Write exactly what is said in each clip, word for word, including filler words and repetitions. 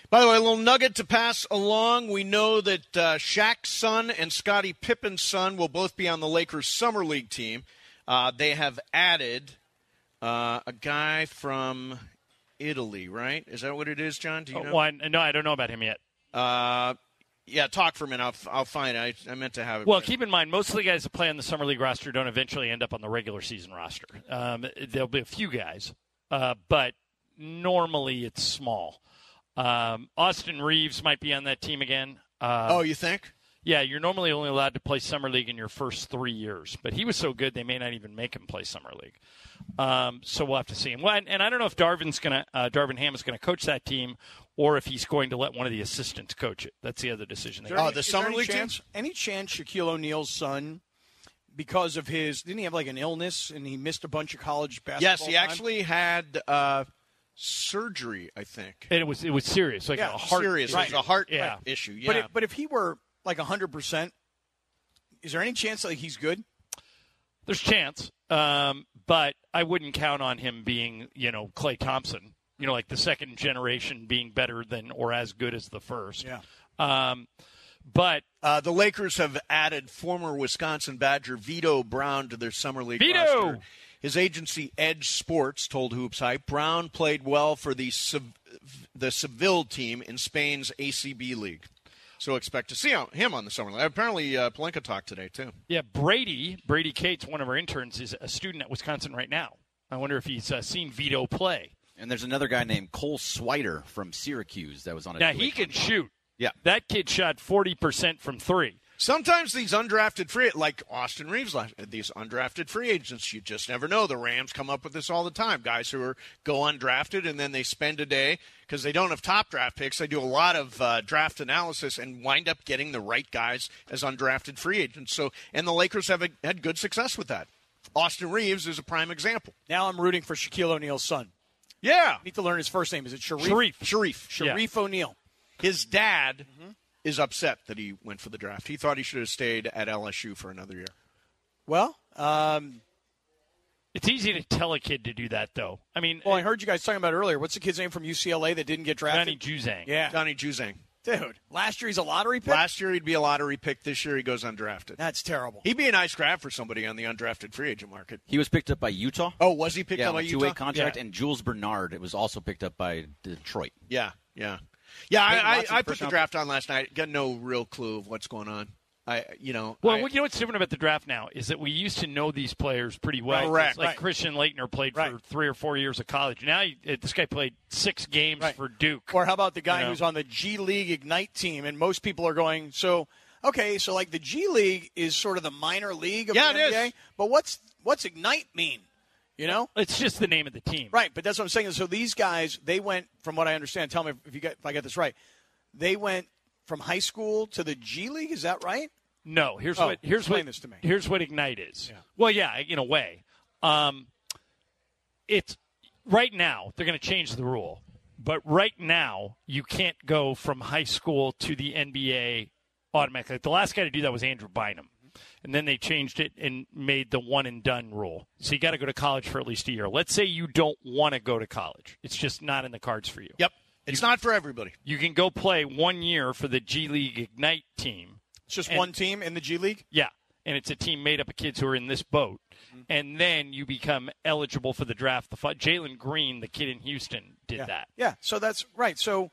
By the way, a little nugget to pass along. We know that uh, Shaq's son and Scottie Pippen's son will both be on the Lakers Summer League team. Uh, they have added uh, a guy from Italy, right? Is that what it is, John? Do you know? Oh, well, I, no, I don't know about him yet. Uh, yeah, talk for a minute. I'll, I'll find it. I, I meant to have it. Well, keep in mind, most of the guys that play on the Summer League roster don't eventually end up on the regular season roster. Um, there'll be a few guys, uh, but normally it's small. Um, Austin Reeves might be on that team again. Uh, oh, you think? Yeah, you're normally only allowed to play Summer League in your first three years. But he was so good, they may not even make him play Summer League. Um, so we'll have to see him. Well, and, and I don't know if Darvin's gonna, uh, Darvin Ham is going to coach that team or if he's going to let one of the assistants coach it. That's the other decision. They Oh, the Summer League chance, teams? Any chance Shaquille O'Neal's son, because of his – didn't he have like an illness and he missed a bunch of college basketball Yes, he time? actually had uh, – surgery, I think. And it was it was serious, like yeah, a heart serious. issue. It was a heart yeah. issue. Yeah. But, it, but if he were like one hundred percent, is there any chance that he's good? There's a chance, um, but I wouldn't count on him being, you know, Klay Thompson. You know, like the second generation being better than or as good as the first. Yeah. Um, but uh, the Lakers have added former Wisconsin Badger Vito Brown to their Summer League Vito! roster. His agency, Edge Sports, told Hoops Hype, Brown played well for the Sev- the Seville team in Spain's A C B League. So expect to see him on the Summer League. Apparently, uh, Pelinka talked today, too. Yeah, Brady, Brady Cates, one of our interns, is a student at Wisconsin right now. I wonder if he's uh, seen Vito play. And there's another guy named Cole Swider from Syracuse that was on a Now, he can shoot. Yeah. That kid shot forty percent from three. Sometimes these undrafted free, like Austin Reeves, these undrafted free agents, you just never know. The Rams come up with this all the time. Guys who are go undrafted and then they spend a day because they don't have top draft picks. They do a lot of uh, draft analysis and wind up getting the right guys as undrafted free agents. So, and the Lakers have a, had good success with that. Austin Reeves is a prime example. Now I'm rooting for Shaquille O'Neal's son. Yeah, I need to learn his first name. Is it Sharif? Sharif. Sharif. Sharif yeah. O'Neal. His dad mm-hmm. is upset that he went for the draft. He thought he should have stayed at L S U for another year. Well, um, it's easy to tell a kid to do that, though. I mean, well, I heard you guys talking about it earlier. What's the kid's name from U C L A that didn't get drafted? Johnny Juzang. Yeah, Johnny Juzang. Dude, last year he's a lottery pick? Last year he'd be a lottery pick. This year he goes undrafted. That's terrible. He'd be a nice grab for somebody on the undrafted free agent market. He was picked up by Utah. Oh, was he picked yeah, up by on a Utah? two-way contract, yeah. and Jules Bernard it was also picked up by Detroit. Yeah, yeah. Yeah, I, I, I put the round draft on last night. Got no real clue of what's going on. I, you know. Well, I, you know what's different about the draft now is that we used to know these players pretty well. Correct. Like right. Christian Laettner played right. for three or four years of college. Now he, this guy played six games right. for Duke. Or how about the guy you know? who's on the G League Ignite team, and most people are going, so okay, so like the G League is sort of the minor league of yeah, the it N B A, is. but what's what's Ignite mean? You know, it's just the name of the team, right? But that's what I'm saying. So these guys, they went from what I understand. Tell me if you get if I get this right. They went from high school to the G League. Is that right? No, here's oh, what here's explain what this to me. Here's what Ignite is. Yeah. Well, yeah, in a way. Um, it's right now they're going to change the rule, but right now you can't go from high school to the N B A automatically. The last guy to do that was Andrew Bynum, and then they changed it and made the one and done rule. So you got to go to college for at least a year. Let's say you don't want to go to college; it's just not in the cards for you. Yep, it's you, not for everybody. You can go play one year for the G League Ignite team. It's just and, one team in the G League? Yeah, and it's a team made up of kids who are in this boat. Mm-hmm. And then you become eligible for the draft. The Jalen Green, the kid in Houston, did yeah. that. Yeah, so that's right. So,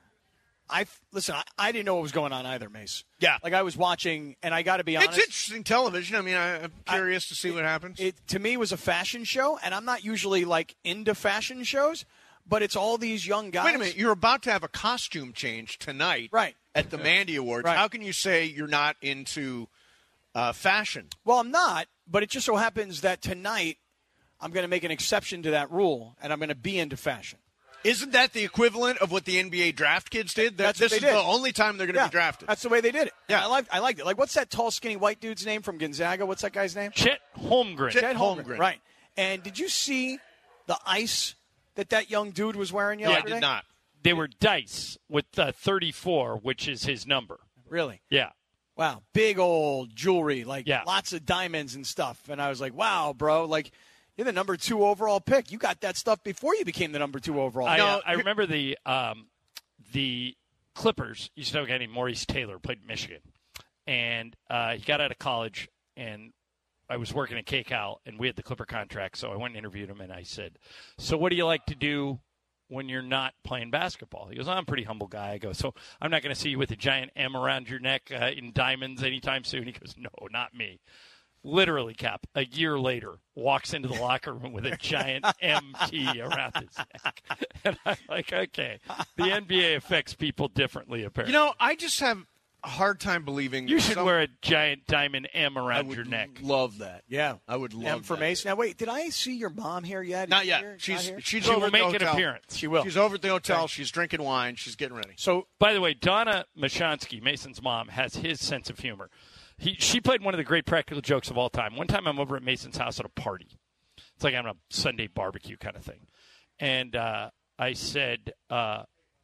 I listen, I, I didn't know what was going on either, Mace. Yeah. Like I was watching, and I got to be honest. It's interesting television. I mean, I, I'm curious I, to see it, what happens. It, to me, was a fashion show, and I'm not usually, like, into fashion shows, but it's all these young guys. Wait a minute. You're about to have a costume change tonight. Right. At the Mandy Awards. Right. How can you say you're not into uh, fashion? Well, I'm not, but it just so happens that tonight I'm going to make an exception to that rule, and I'm going to be into fashion. Isn't that the equivalent of what the N B A draft kids did? That's this what is they did. the only time they're going to yeah, be drafted. That's the way they did it. Yeah, and I liked. I liked it. Like, what's that tall, skinny white dude's name from Gonzaga? What's that guy's name? Chet Holmgren. Chet, Chet Holmgren. Holmgren. Right. And did you see the ice that that young dude was wearing no, yesterday? I did not. They were dice with uh, thirty-four, which is his number. Really? Yeah. Wow. Big old jewelry, like yeah. lots of diamonds and stuff. And I was like, wow, bro, like you're the number two overall pick. You got that stuff before you became the number two overall. I, no, uh, I remember the um, the Clippers used to have a guy named Maurice Taylor, played in Michigan. And uh, he got out of college, and I was working at K Cal, and we had the Clipper contract, so I went and interviewed him, and I said, so what do you like to do when you're not playing basketball? He goes, I'm a pretty humble guy. I go, so I'm not going to see you with a giant M around your neck uh, in diamonds anytime soon. He goes, no, not me. Literally, Cap, a year later, walks into the locker room with a giant M T around his neck. And I'm like, okay, the N B A affects people differently, apparently. You know, I just have a hard time believing. You should some, wear a giant diamond M I around would your neck. love that. Yeah. I would love M for that. Mason. Now, wait, did I see your mom here yet? Not Is yet. she here? She's Not here? she's She over will at the make an hotel. appearance. She will. She's over at the hotel. Okay. She's drinking wine. She's getting ready. So, By the way, Donna Mashansky, Mason's mom, has his sense of humor. He, she played one of the great practical jokes of all time. One time I'm over at Mason's house at a party. It's like having a Sunday barbecue kind of thing. And uh, I said, uh,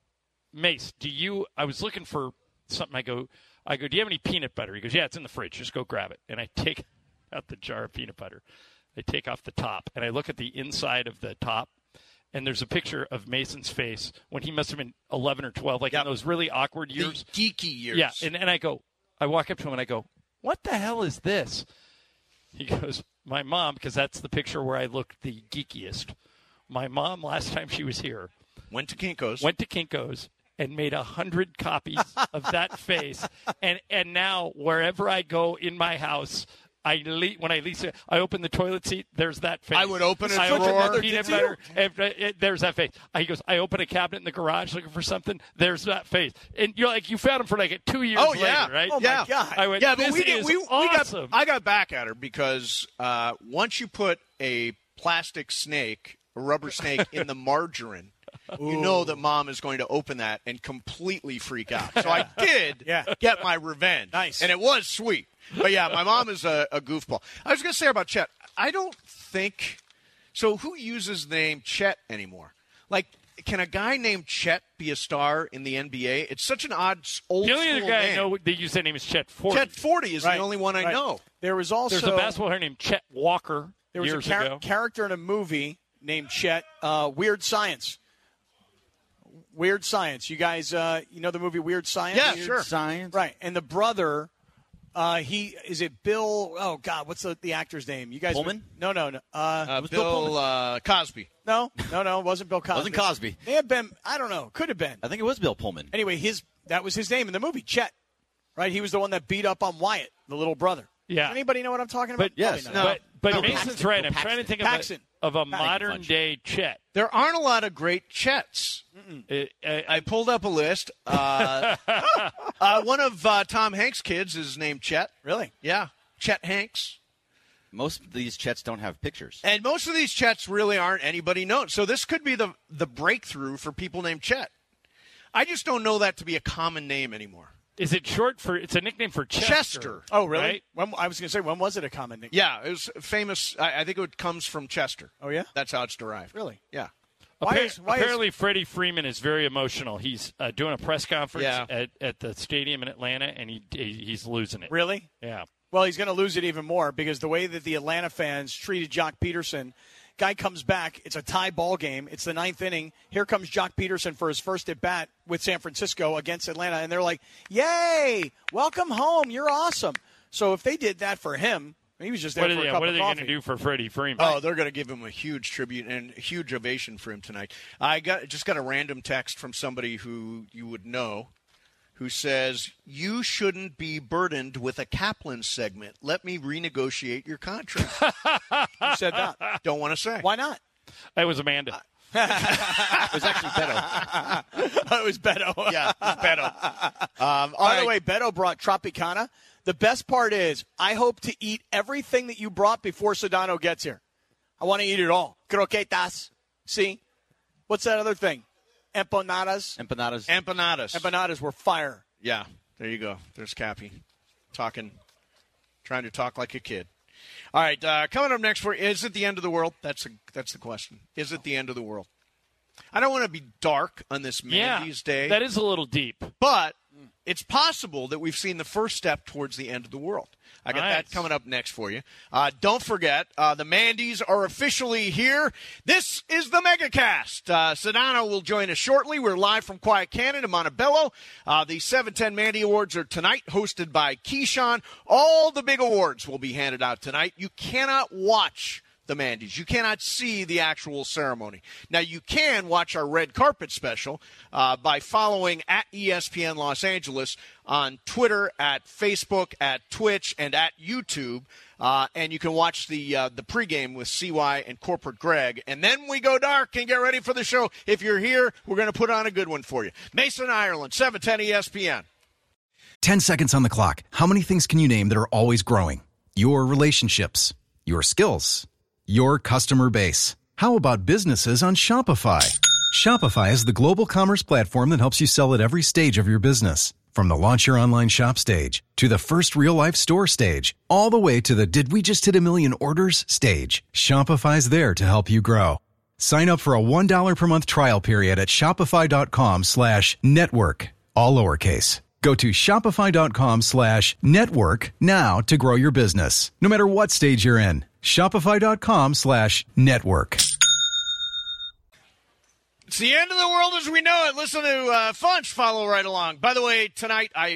Mace, do you – I was looking for something. I go, I go, do you have any peanut butter? He goes, yeah, it's in the fridge. Just go grab it. And I take out the jar of peanut butter. I take off the top, and I look at the inside of the top, and there's a picture of Mason's face when he must have been eleven or twelve, like Yep. in those really awkward The years. geeky years. Yeah, and, and I go, I walk up to him and I go, what the hell is this? He goes, my mom, because that's the picture where I look the geekiest. My mom, last time she was here, Went to Kinko's. went to Kinko's and made a hundred copies of that face. And and now wherever I go in my house, I le- when I lease it, I open the toilet seat. There's that face. I would open a I drawer. open Another the peanut did you? butter. And, uh, it- there's that face. He goes. I open a cabinet in the garage looking for something. There's that face. And you're like, you found him for like two years Oh, later, yeah. right? Oh, my yeah. God. I went, Yeah, but this we, did, is we, we awesome. got. I got back at her because uh, once you put a plastic snake, a rubber snake, in the margarine, you know that mom is going to open that and completely freak out. So I did Yeah. get my revenge. Nice. And it was sweet. But yeah, my mom is a, a goofball. I was going to say about Chet, I don't think so. Who uses the name Chet anymore? Like, can a guy named Chet be a star in the N B A? It's such an odd old the only school other guy name. I know that used that name is Chet Ford. Chet Forty is Right, the only one I right. know. There was also There's a basketball player named Chet Walker there was years a char- ago. character in a movie named Chet. Uh, Weird Science. Weird Science. You guys, uh, you know the movie Weird Science? Yeah, Weird sure. Science. Right, and the brother, uh, he is it Bill? Oh God, what's the, the actor's name? You guys? Pullman? No, no, no. Uh, Uh, was Bill Bill Pullman. uh, Cosby. no, no, no. It wasn't Bill Cosby. Wasn't Cosby. May have been. I don't know. Could have been. I think it was Bill Pullman. Anyway, his that was his name in the movie, Chet. Right, he was the one that beat up on Wyatt, the little brother. Yeah. Does anybody know what I'm talking about? But yes, Probably not. no. but but No, Mason's Paxton. right. I'm Paxton. trying to think of Paxton. a, of a Paxton modern Fudge. day Chet. There aren't a lot of great Chets. Uh, uh, I pulled up a list. Uh, uh, one of uh, Tom Hanks' kids is named Chet. Really? Yeah, Chet Hanks. Most of these Chets don't have pictures. And most of these Chets really aren't anybody known. So this could be the the breakthrough for people named Chet. I just don't know that to be a common name anymore. Is it short for? It's a nickname for Chester. Chester. Oh, really? Right? When, I was going to say, when was it a common nickname? Yeah, it was famous. I, I think it comes from Chester. Oh, yeah? That's how it's derived. Really? Yeah. Why Appar- is- why is- apparently, Freddie Freeman is very emotional. He's uh, doing a press conference Yeah. at, at the stadium in Atlanta, and he, he he's losing it. Really? Yeah. Well, he's going to lose it even more because the way that the Atlanta fans treated Jock Peterson, guy comes back. It's a tie ball game. It's the ninth inning. Here comes Jock Peterson for his first at bat with San Francisco against Atlanta, and they're like, "Yay! Welcome home. You're awesome." So if they did that for him, he was just there What are for they, a cup what are of they going coffee. to do for Freddie Freeman? Oh, they're going to give him a huge tribute and a huge ovation for him tonight. I got just got a random text from somebody who you would know, who says, "You shouldn't be burdened with a Kaplan segment. Let me renegotiate your contract." Who said that? Don't want to say. Why not? That was Amanda. It was actually Beto. it was Beto. Yeah, it's Beto. Um, all By right. the way, Beto brought Tropicana. The best part is I hope to eat everything that you brought before Sedano gets here. I want to eat it all. Croquetas. See? What's that other thing? Empanadas. Empanadas. empanadas. Empanadas were fire. Yeah, there you go. There's Cappy talking, trying to talk like a kid. All right, uh, coming up next for is it the end of the world? That's a, that's the question. Is it the end of the world? I don't want to be dark on this Yeah, Mandy's Day, that is a little deep. but it's possible that we've seen the first step towards the end of the world. I got Nice. that coming up next for you. Uh, don't forget, uh, the Mandy's are officially here. This is the MegaCast. Uh, Sedano will join us shortly. We're live from Quiet Cannon in Montebello. Uh, the seven ten Mandy Awards are tonight, hosted by Keyshawn. All the big awards will be handed out tonight. You cannot watch the Mandy's. You cannot see the actual ceremony. Now, you can watch our red carpet special uh, by following at E S P N Los Angeles on Twitter, at Facebook, at Twitch, and at YouTube. Uh, and you can watch the uh, the pregame with C Y and Corporate Greg. And then we go dark and get ready for the show. If you're here, we're going to put on a good one for you. Mason, Ireland, seven ten E S P N. Ten seconds on the clock. How many things can you name that are always growing? Your relationships, your skills, your customer base. How about businesses on Shopify? Shopify is the global commerce platform that helps you sell at every stage of your business. From the launch your online shop stage, to the first real-life store stage, all the way to the did we just hit a million orders stage. Shopify's there to help you grow. Sign up for a one dollar per month trial period at shopify.com slash network, all lowercase. Go to shopify.com slash network now to grow your business, no matter what stage you're in. Shopify.com slash network. It's the end of the world as we know it. Listen to uh, Funch follow right along. By the way, tonight I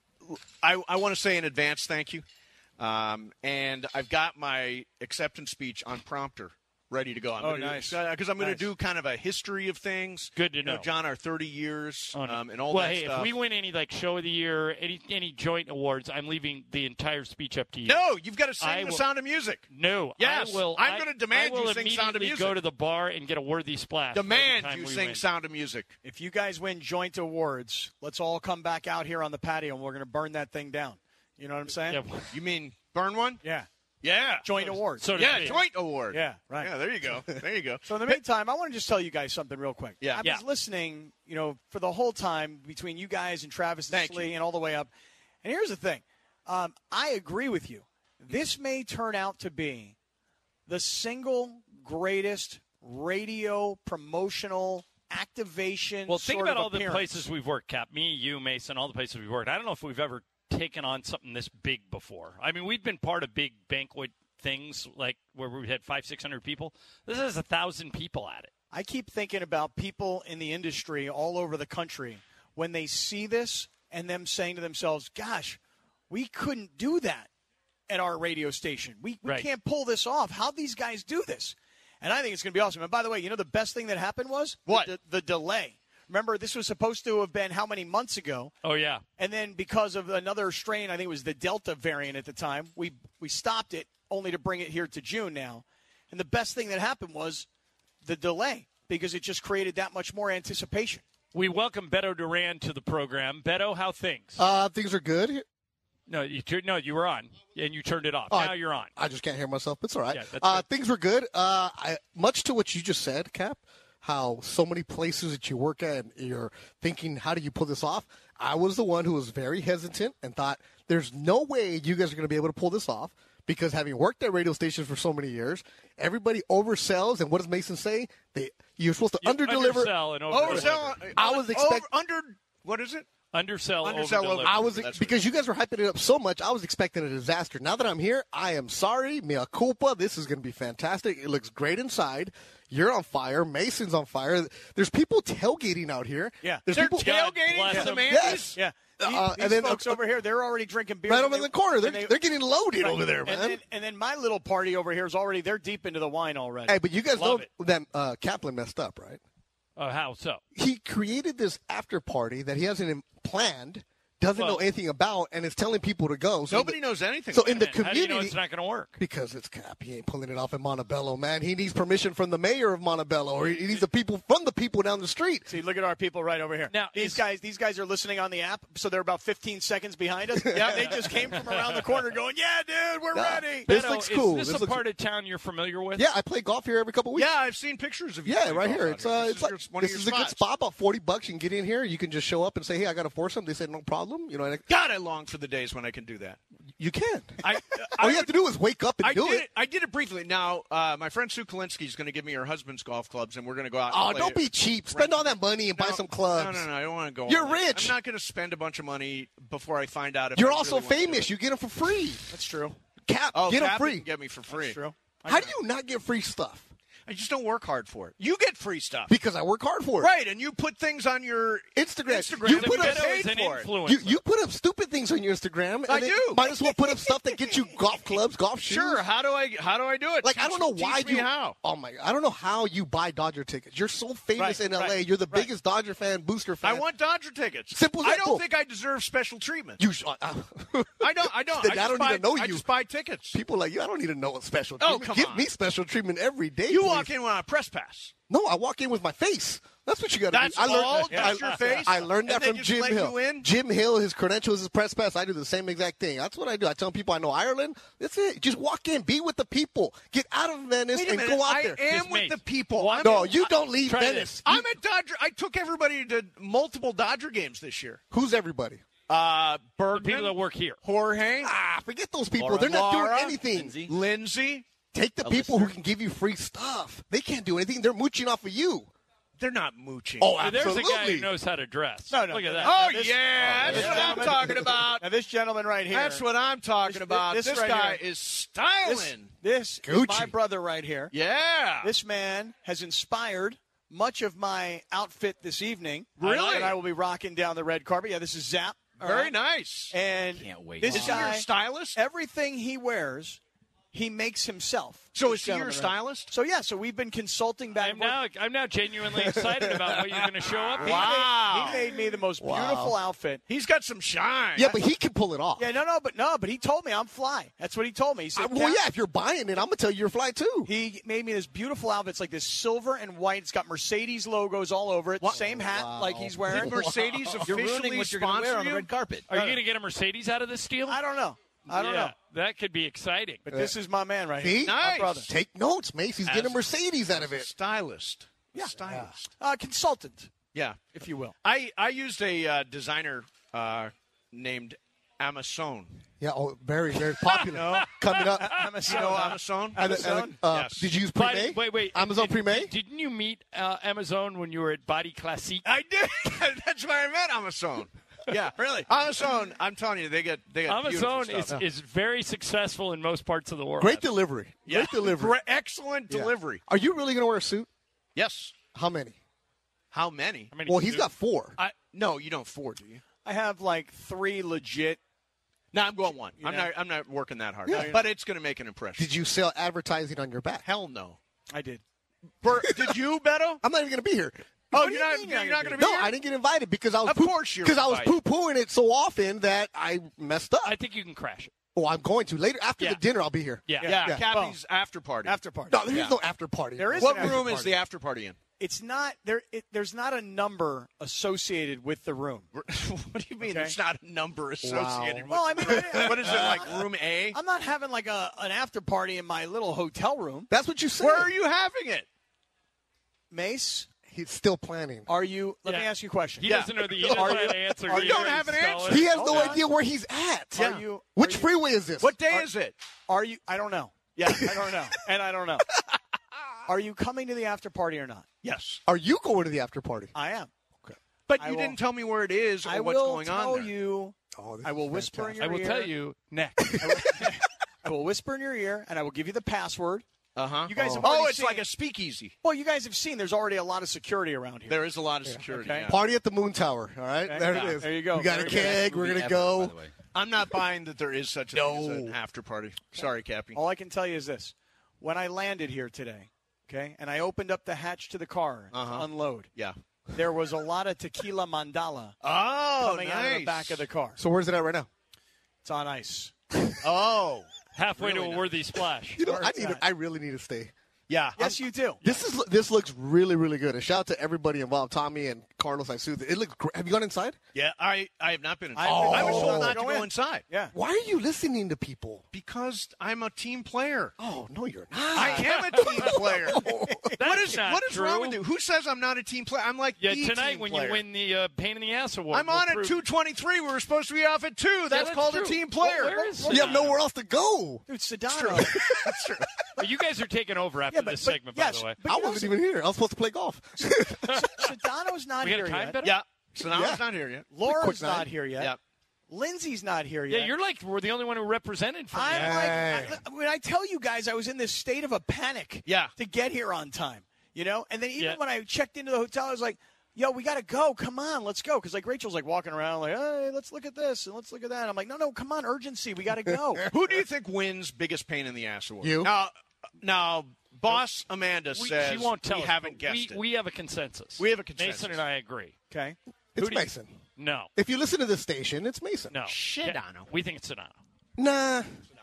I, I want to say in advance thank you. Um, and I've got my acceptance speech on prompter ready to go. I'm Oh, gonna, nice. Because I'm going Nice. to do kind of a history of things. Good to you know. know. John, our thirty years Oh, no. um, and all well, that hey, stuff. if we win any like show of the year, any any joint awards, I'm leaving the entire speech up to you. No, you've got to sing I the will- Sound of Music. No, Yes, I will. I'm I- gonna demand I will you sing Sound of immediately Music. Go to the bar and get a worthy splash. every Demand time you we sing win. Sound of Music. If you guys win joint awards, let's all come back out here on the patio and we're going to burn that thing down. You know what I'm saying? Yeah, You mean burn one? Yeah. Yeah. Joint awards. so to Yeah, speak. joint award. Yeah, right. Yeah, there you go. There you go. So in the meantime, I want to just tell you guys something real quick. Yeah. I Yeah. was listening, you know, for the whole time between you guys and Travis and Thank Slee you. and all the way up. And here's the thing. Um, I agree with you. This may turn out to be the single greatest radio promotional activation. Well, think sort about of all the appearance. places we've worked, Cap. Me, you, Mason, all the places we've worked. I don't know if we've ever taken on something this big before. I mean, we've been part of big banquet things like where we had five, six hundred people. This has a thousand people at it. I keep thinking about people in the industry all over the country when they see this and them saying to themselves, gosh, we couldn't do that at our radio station. We, we Right. can't pull this off. How'd these guys do this? And I think it's going to be awesome. And by the way, you know the best thing that happened was? What? The, the delay. Remember, this was supposed to have been how many months ago? Oh, yeah. And then because of another strain, I think it was the Delta variant at the time, we we stopped it only to bring it here to June now. And the best thing that happened was the delay because it just created that much more anticipation. We welcome Beto Duran to the program. Beto, how things? Uh, things are good. no, you tur- no, you were on, and you turned it off. Oh, now you're on. I just can't hear myself. It's all right. Yeah, that's uh, good. things were good. Uh, I, much to what you just said, Cap, how so many places that you work at, and you're thinking, how do you pull this off? I was the one who was very hesitant and thought, there's no way you guys are going to be able to pull this off because having worked at radio stations for so many years, everybody oversells. And what does Mason say? They You're supposed to You underdeliver. Undersell and over Oversell. I was expect- over, under. What is it? Undersell, Undersell, over I was That's because you guys were hyping it up so much. I was expecting a disaster. Now that I'm here, I am sorry. Mea culpa. This is going to be fantastic. It looks great inside. You're on fire. Mason's on fire. There's people tailgating out here. Yeah. There's They're people God tailgating bless to the them. Mandy's? Yes. Yeah. These, Uh, these and then, folks uh, over here, they're already drinking beer. right and over in they- the corner. They're, and they- they're getting loaded Right. over there, and man. Then, and then my little party over here is already, they're deep into the wine already. Hey, but you guys Love know it. that uh, Kaplan messed up, right? Uh, how so? He created this after party that he hasn't planned, doesn't Well- know anything about, and is telling people to go. So Nobody knows anything. So about in the it. How do you know community, it's not going to work? because it's Cap, he ain't pulling it off in Montebello, man. He needs permission from the mayor of Montebello, or he needs the people from the people down the street. See, look at our people right over here. Now, these is- guys, these guys are listening on the app, so they're about fifteen seconds behind us. Yeah, they just came from around the corner, going, "Yeah, dude, we're Nah. ready." This Beto, looks is cool. this, This a looks- part of town you're familiar with? Yeah, I play golf here every couple weeks. Yeah, I've seen pictures of you. Yeah, playing right golf here. out It's uh, This it's is like your- one this of is your a good spots. spot, about forty bucks. You can get in here. You can just show up and say, "Hey, I got a foursome." They said, "No problem." You know, and I- God, I long for the days when I can do that. You can. I, All I you have to do is wake up and I do did it. I did it briefly. Now, uh, my friend Sue Kalinsky is going to give me her husband's golf clubs, and we're going to go out. Oh, and play don't it. be cheap. Spend all that money and buy No, some clubs. No, no, no. I don't want to go. You're all in. rich. I'm not going to spend a bunch of money before I find out if You're I also really want to do famous. it. You get them for free. That's true. Cap, Oh, get them Cap free. can get me for free. That's true. How do you not get free stuff? I just don't work hard for it. You get free stuff. Because I work hard for it. Right, and you put things on your Instagram. Instagram. You that put you up- get paid is an for it. influencer. You, you put up stupid things on your Instagram. And I then do. Might as well put up stuff that gets you golf clubs, golf shoes. Sure. How do I how do I do it? Like, I Teach- don't know why teach me you. how. Oh, my God. I don't know how you buy Dodger tickets. You're so famous Right, in L A. right, You're the right. biggest Dodger fan, booster fan. I want Dodger tickets. Simple as I that. don't Cool. think I deserve special treatment. You sh- uh, I don't. I don't. Then I, I just don't buy, even know I you. just buy tickets. People like you, I don't need to know what special Oh, treatment. come Give on. me special treatment every day. You please. walk in on a press pass. No, I walk in with my face. That's what you got to That's do. I learned, all? I, Just your face? I learned that And they from just Jim let Hill. you in? Jim Hill, his credentials, his press pass. I do the same exact thing. That's what I do. I tell people I know Ireland. That's it. Just walk in, be with the people, get out of Venice, Wait a and minute. go out I there. am Just with me. the people. One- I'm No, in- you don't leave Try Venice. this. I'm at Dodger. I took everybody to multiple Dodger games this year. Who's everybody? Uh, The Bergman, people that work here. Jorge, Ah, forget those people. Laura. They're not Laura, doing anything. Lindsay. Lindsay. Take the A people who listener. can give you free stuff. They can't do anything. They're mooching off of you. They're not mooching. Oh, There's a guy absolutely. who knows how to dress. No, no. Look at that. Oh, Now this- yeah. oh, That's yeah. what I'm talking about. Now, this gentleman right here. That's what I'm talking This- about. this This, right guy here. is styling. This, this Gucci. is my brother right here. Yeah. This man has inspired much of my outfit this evening. Really? And I will be rocking down the red carpet. Yeah, this is Zap. all Very right? nice. And Can't wait. this Is he guy, your stylist? everything he wears, he makes himself. So This is he your gentleman right- stylist? So yeah, so we've been consulting back I'm and forth. now, I'm now genuinely excited about what you're going to show up. He here. Wow. made, he made me the most Wow. beautiful outfit. He's got some shine. Yeah, but he can pull it off. Yeah, no, no, but no, but he told me I'm fly. That's what he told me. He said, Uh, well, "Cap, yeah, if you're buying it, I'm going to tell you you're fly too. He made me this beautiful outfit. It's like this silver and white. It's got Mercedes logos all over it. Same hat like he's wearing. Did Mercedes You're officially ruining what you're going to sponsor wear on the you? red carpet. Are you going to get a Mercedes out of this deal? I don't know. I don't yeah, know. That could be exciting. But this is my man right See? here. My Nice. brother. Take notes, Mace. He's getting a As- Mercedes out of it. Stylist. Yeah. Stylist. Uh, consultant, Yeah. if you will. I, I used a uh, designer uh, named Amazon. Yeah, oh, very, very popular. Coming up. Amazon. You know Amazon? And, and, uh, Yes. Did you use But- Pre-May? wait, wait. Amazon Did- Pre-May? Didn't you meet uh, Amazon when you were at Body Classique? I did. That's why I met Amazon. Yeah, really. Amazon. I'm telling you, they get they got Amazon beautiful is, stuff. is very successful in most parts of the world. Great delivery. Yeah. Great delivery. Gre- excellent Yeah. delivery. Are you really going to wear a suit? Yes. How many? How many? I mean, Well, he's got four. I no, you don't four, do you? I have like three legit. No, I'm going one. I'm know? not. I'm not working that hard. Yeah. But it's going to make an impression. Did you sell advertising on your back? Hell no. I did. Bert, did you, Beto? I'm not even going to be here. Oh, What do you're you not. mean You're you're not not going to be No, here? I didn't get invited because I was Of poo- course you're because I was invited. poo-pooing it so often that I messed up. I think you can crash it. oh, I'm going to later after Yeah. the dinner. I'll be here. Yeah. Yeah, Yeah. Cappy's after party. After party. No, there's Yeah. no after party. There is What an after room is party. the after party in? It's not there. It, there's not a number associated with the room. what do you mean? Okay. There's not a number associated Well, I with mean, it. I- What is it, like room A? I'm not having like a an after party in my little hotel room. That's what you said. Where are you having it? Mace, He's still planning. are you? Let me Yeah. ask you a question. He Yeah. doesn't know the he doesn't know the answer. are either. you- don't have an He's answer. stalling. He has no Hold on. idea where he's at. Are you? Which are you- freeway is this? What day Are- is it? Are you? I don't know. Yeah, I don't know, and I don't know. Are you coming to the after party or not? Yes. Are you going to the after party? I am. But I you will- didn't tell me where it is or I what's will going tell on there. you. Oh, this I will is whisper in fantastic. your I will ear. tell you next. I will, I will whisper in your ear, and I will give you the password. Uh-huh. You guys have oh, already it's seen like it. a speakeasy. Well, you guys have seen. There's already a lot of security around here. There is a lot of security. okay. yeah. Party at the Moon Tower. All right, Okay. there Yeah, it is. there you go. We got a Very good. keg. We're Movie gonna ever, go. by the way. I'm not buying that there is such a thing as No. an after party. Sorry, Cappy. All I can tell you is this: when I landed here today, okay, and I opened up the hatch to the car Uh-huh. to unload, Yeah. there was a lot of tequila mandala Oh, coming nice. out of the back of the car. So where's it at right now? It's on ice. Oh. Halfway Really to a nice. worthy splash. You know, Where I it's need. at. To, I really need to stay. Yeah. Yes, you do. This is. This looks really, really good. A shout out to everybody involved. Tommy and Carlos Isuzu. It looked great. Have you gone inside? Yeah, I, I have not been inside. Oh. I was told not to Go go in. inside. Yeah. Why are you listening to people? Because I'm a team player. Oh, no, you're not. I am a team player. That's what is not what is true. wrong with you? Who says I'm not a team player? I'm like Yeah, the tonight team when player. you win the uh, Pain in the Ass award. I'm we'll on at prove- two twenty-three. We were supposed to be off at two. That's, that's called true. a team player. Well, where is You have nowhere else to go. Dude, Sedano. That's true. Well, you guys are taking over after Yeah, but- this but- segment, yes, by the way. but I you know, wasn't even here. I was supposed to play golf. Sedano's not We got a here time yet. better? Yeah. So now Yeah. it's not here yet. Laura's Quick not nine. here yet. Yeah. Lindsay's not here Yeah, yet. you're like we're the only one who represented from I'm you. Hey. like, I, when I tell you guys, I was in this state of a panic Yeah. to get here on time, you know? And then even Yeah. when I checked into the hotel, I was like, yo, we got to go. Come on, let's go. Because, like, Rachel's, like, walking around, like, hey, let's look at this and let's look at that. I'm like, no, no, come on, urgency. We got to go. Who do you think wins biggest pain in the ass award? You. Now, now Boss Amanda We, says she won't tell we us, haven't but guessed we, it. We have a consensus. We have a consensus. Mason and I agree. Okay. It's Who do you- Mason. No. If you listen to this station, it's Mason. No. Shit Yeah, on him. We think it's Sedano. Nah.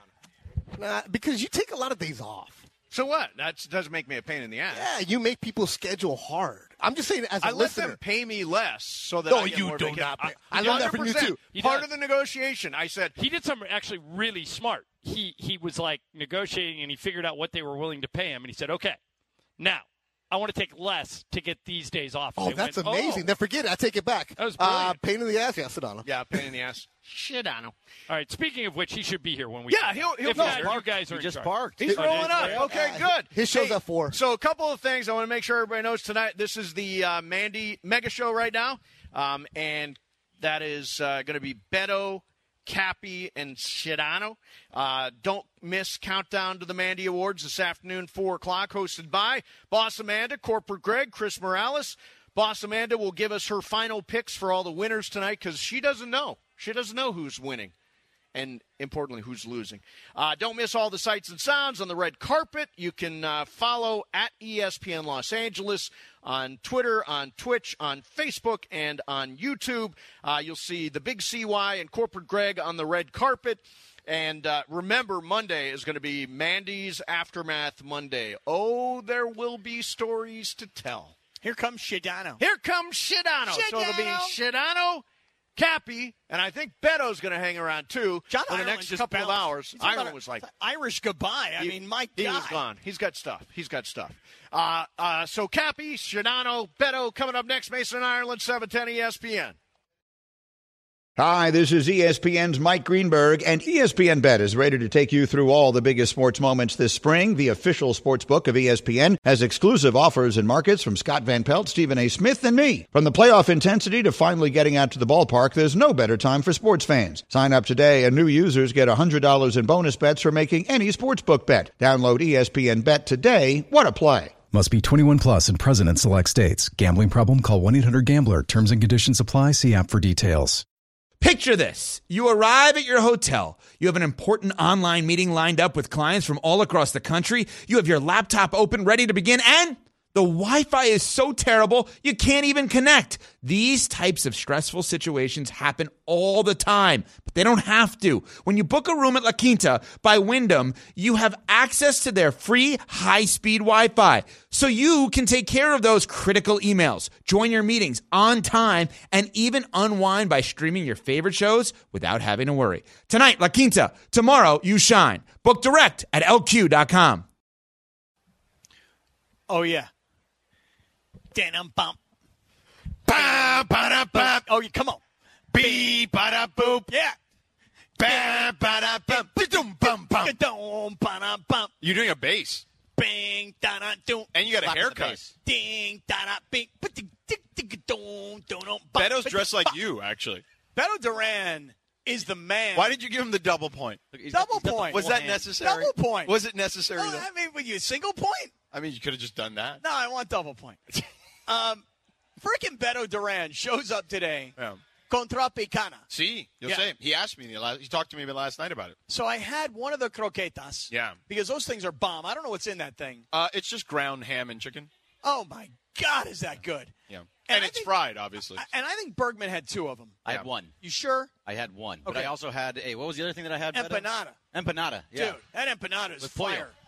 Nah, because you take a lot of days off. So what? That doesn't make me a pain in the ass. Yeah, you make people schedule hard. I'm just saying, as a I let listener. them pay me less so that No, I get you more do vacation. not pay- I, I learned that from you, one hundred percent. too. He Part does. of the negotiation. I said, He did something actually really smart. He he was like negotiating and he figured out what they were willing to pay him and he said, okay, now I want to take less to get these days off. Oh, They that's went, amazing. "Oh." Then forget it. I take it back. That was uh, brilliant. pain in the ass. Yeah, sit on him. yeah, pain in the ass. Shit on him. All right. Speaking of which, he should be here when we. Yeah, he'll- he'll if go. not, you Parked. guys are He in just charge. parked. He's Oh, rolling did- up. yeah. Okay, Uh, good. his show's Hey, at four. So a couple of things I want to make sure everybody knows tonight. This is the uh, Mandy Mega Show right now, um, and that is uh, going to be Beto, Cappy, and Sedano. Uh, don't miss Countdown to the Mandy Awards this afternoon, four o'clock, hosted by Boss Amanda, Corporate Greg, Chris Morales. Boss Amanda will give us her final picks for all the winners tonight because she doesn't know. She doesn't know who's winning. And importantly, who's losing. Uh, don't miss all the sights and sounds on the red carpet. You can uh, follow at E S P N Los Angeles on Twitter, on Twitch, on Facebook, and on YouTube. Uh, you'll see the Big C Y and Corporate Greg on the red carpet. And uh, remember, Monday is going to be Mandy's Aftermath Monday. Oh, there will be stories to tell. Here comes Sedano. Here comes Sedano. So it'll be Sedano, Cappy, and I think Beto's going to hang around too John for the Ireland next just couple of bounced. hours. He's talking Ireland about was like, Irish goodbye. I he- mean, my he God. was gone. He's got stuff. He's got stuff. Uh, uh, so Cappy, Sedano, Beto coming up next. Mason and Ireland, seven ten E S P N. Hi, this is E S P N's Mike Greenberg, and E S P N Bet is ready to take you through all the biggest sports moments this spring. The official sports book of E S P N has exclusive offers and markets from Scott Van Pelt, Stephen A. Smith, and me. From the playoff intensity to finally getting out to the ballpark, there's no better time for sports fans. Sign up today, and new users get one hundred dollars in bonus bets for making any sportsbook bet. Download E S P N Bet today. What a play. Must be twenty-one plus and present in select states. Gambling problem? Call one eight hundred gambler. Terms and conditions apply. See app for details. Picture this. You arrive at your hotel. You have an important online meeting lined up with clients from all across the country. You have your laptop open, ready to begin, and the Wi-Fi is so terrible, you can't even connect. These types of stressful situations happen all the time, but they don't have to. When you book a room at La Quinta by Wyndham, you have access to their free high-speed Wi-Fi, so you can take care of those critical emails, join your meetings on time, and even unwind by streaming your favorite shows without having to worry. Tonight, La Quinta. Tomorrow, you shine. Book direct at L Q dot com. Oh, yeah. Dum bump. Ba ba da ba. Oh, yeah, come on. Bee ba da boop. Yeah. Ba ba da ba. Dum bum bum. Dum, ba-dum, bum. You're doing a bass. Bing, da da doom. And you got a Slap the haircut. bass. Ding, da da bing. Ba-ding, dig, dig, dum, dum, dum, bum, Beto's ba-ding, dressed like bum. you, actually. Beto Duran is the man. Why did you give him the double point? Double point. Was that necessary? Double point. Was it necessary? Well, though? I mean, would you single point? I mean, you could have just done that. No, I want double point. um, freaking Beto Duran shows up today Yeah. contra Picana. See, you'll Yeah. say he asked me. The last, he talked to me last night about it. So I had one of the croquetas. Yeah. Because those things are bomb. I don't know what's in that thing. Uh, it's just ground ham and chicken. Oh, my God, is that good? Yeah, And and, I it's think- fried, obviously. And I think Bergman had two of them. I Yeah. had one. You sure? I had one. But Okay. I also had, hey, what was the other thing that I had? Beto? Empanada. Empanada, yeah. Dude, that empanada is With pollo. fire.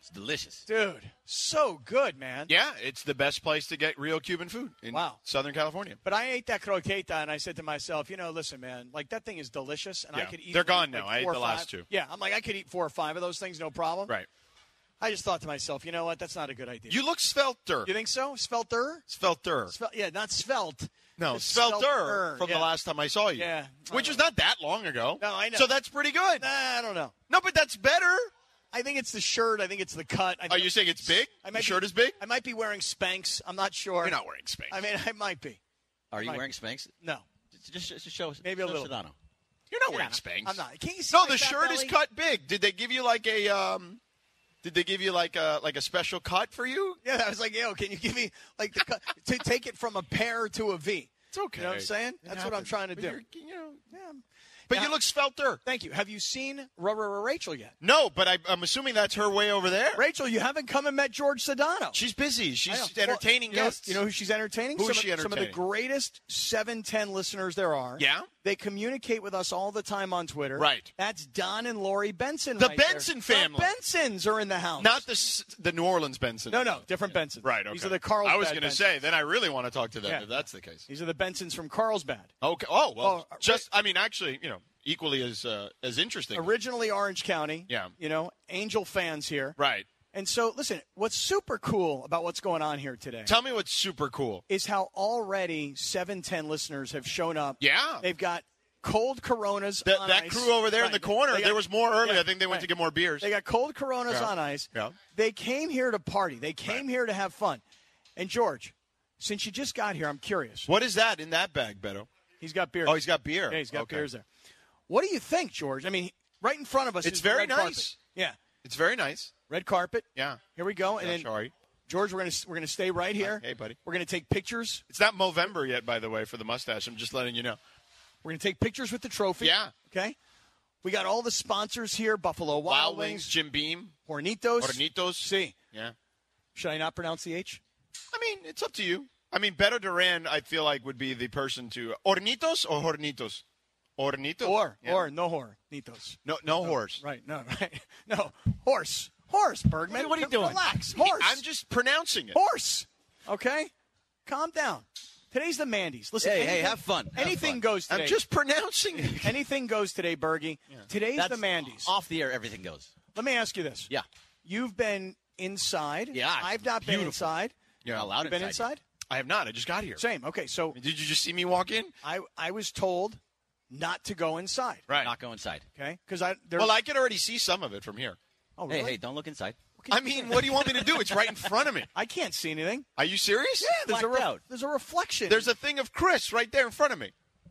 It's delicious. Dude, so good, man. Yeah, it's the best place to get real Cuban food in Wow. Southern California. But I ate that croqueta, and I said to myself, you know, listen, man, like that thing is delicious, and I Yeah. could eat. They're gone like now. I ate four the or last five. two. Yeah, I'm like, I could eat four or five of those things, no problem. Right. I just thought to myself, you know what? That's not a good idea. You look svelter. You think so? Svelter? Svelter. Svel- yeah, not svelte. No, It's svelter svelter, from yeah. the last time I saw you. Yeah. Which I is know. not that long ago. No, I know. So that's pretty good. Nah, I don't know. No, but that's better. I think it's the shirt. I think it's the cut. I Are think you saying it's big? I might The shirt be, is big? I might be wearing Spanx. I'm not sure. You're not wearing Spanx. I mean, I might be. Are you Might wearing be. Spanx? No. Just, just show us. Maybe a show little. Sedano. You're not Yeah, wearing Spanx. I'm not. Can't you see No, my the fat shirt is belly? cut big. Did they give you like a um? Did they give you like a like a special cut for you? Yeah, I was like, yo, can you give me like the cut to take it from a pear to a V? It's okay. You know what I'm saying? It That's what I'm happens. trying to But do. you're- You know, Yeah. but Now- you look svelter. Thank you. Have you seen Rubber Rachel yet? No, but I, I'm assuming that's her way over there. Rachel, you haven't come and met George Sedano. She's busy. I She's know. entertaining Well, you know- guests. You know who she's entertaining? Who some is of, she Some of the entertaining? greatest seven ten listeners there are. Yeah? They communicate with us all the time on Twitter. Right. That's Don and Lori Benson. The right there. Benson family. The Bensons are in the house. Not the s- the New Orleans Benson. No, no, different Benson. Right. Okay. These are the Carlsbad I was going to Bensons. say. Then I really want to talk to them Yeah. if that's the case. These are the Bensons from Carlsbad. Okay. Oh well. Oh, just I mean, actually, you know, equally as uh, as interesting. Originally Orange County. Yeah. You know, Angel fans here. Right. And so, listen, what's super cool about what's going on here today Tell me what's super cool. is how already seven ten listeners have shown up. Yeah. They've got cold Coronas That, on that ice. crew over there in Right. the corner. They got- there was more early. yeah, I think they went right. to get more beers. They got cold Coronas Yeah. on ice. Yeah. They came here to party. They came Right. here to have fun. And, George, since you just got here, I'm curious. What is that in that bag, Beto? He's got beer. Oh, he's got beer. Yeah, he's got Okay. beers there. What do you think, George? I mean, right in front of us It's is the very red nice. carpet. Yeah, It's very nice. red carpet. Yeah. Here we go. And Josh, then, how are you? George, we're going to we're gonna stay right here. Hey, buddy. We're going to take pictures. It's not Movember yet, by the way, for the mustache. I'm just letting you know. We're going to take pictures with the trophy. Yeah. Okay. We got all the sponsors here: Buffalo Wild, Wild Wings, Jim Beam, Hornitos. Hornitos. See, Yeah. should I not pronounce the H? I mean, it's up to you. I mean, Beto Duran, I feel like, would be the person to. Hornitos or Hornitos? Hornitos. Or Yeah. or no hornitos. No, no horse. Right. No. Right. No horse. Horse. Bergman. What are you doing? Relax. Horse. I'm just pronouncing it. Horse. Okay. Calm down. Today's the Mandy's. Listen. Hey, anything, hey, have fun. Have anything fun. goes today. I'm just pronouncing it. anything goes today, Bergie. Today's That's the Mandy's. Off the air, everything goes. Let me ask you this. Yeah. You've been inside. Yeah, I've not been beautiful. inside. Yeah. Allowed You've been inside. inside? I have not. I just got here. Same. Okay. So Did you just see me walk in? I I was told not to go inside. Right. Not go inside. Okay. Because I there's, Well, I could already see some of it from here. oh, Hey, really? hey, don't look inside. I mean, what do you want me to do? It's right in front of me. I can't see anything. Are you serious? Yeah, there's a blacked re- out. there's a reflection. There's a thing of Chris right there in front of me.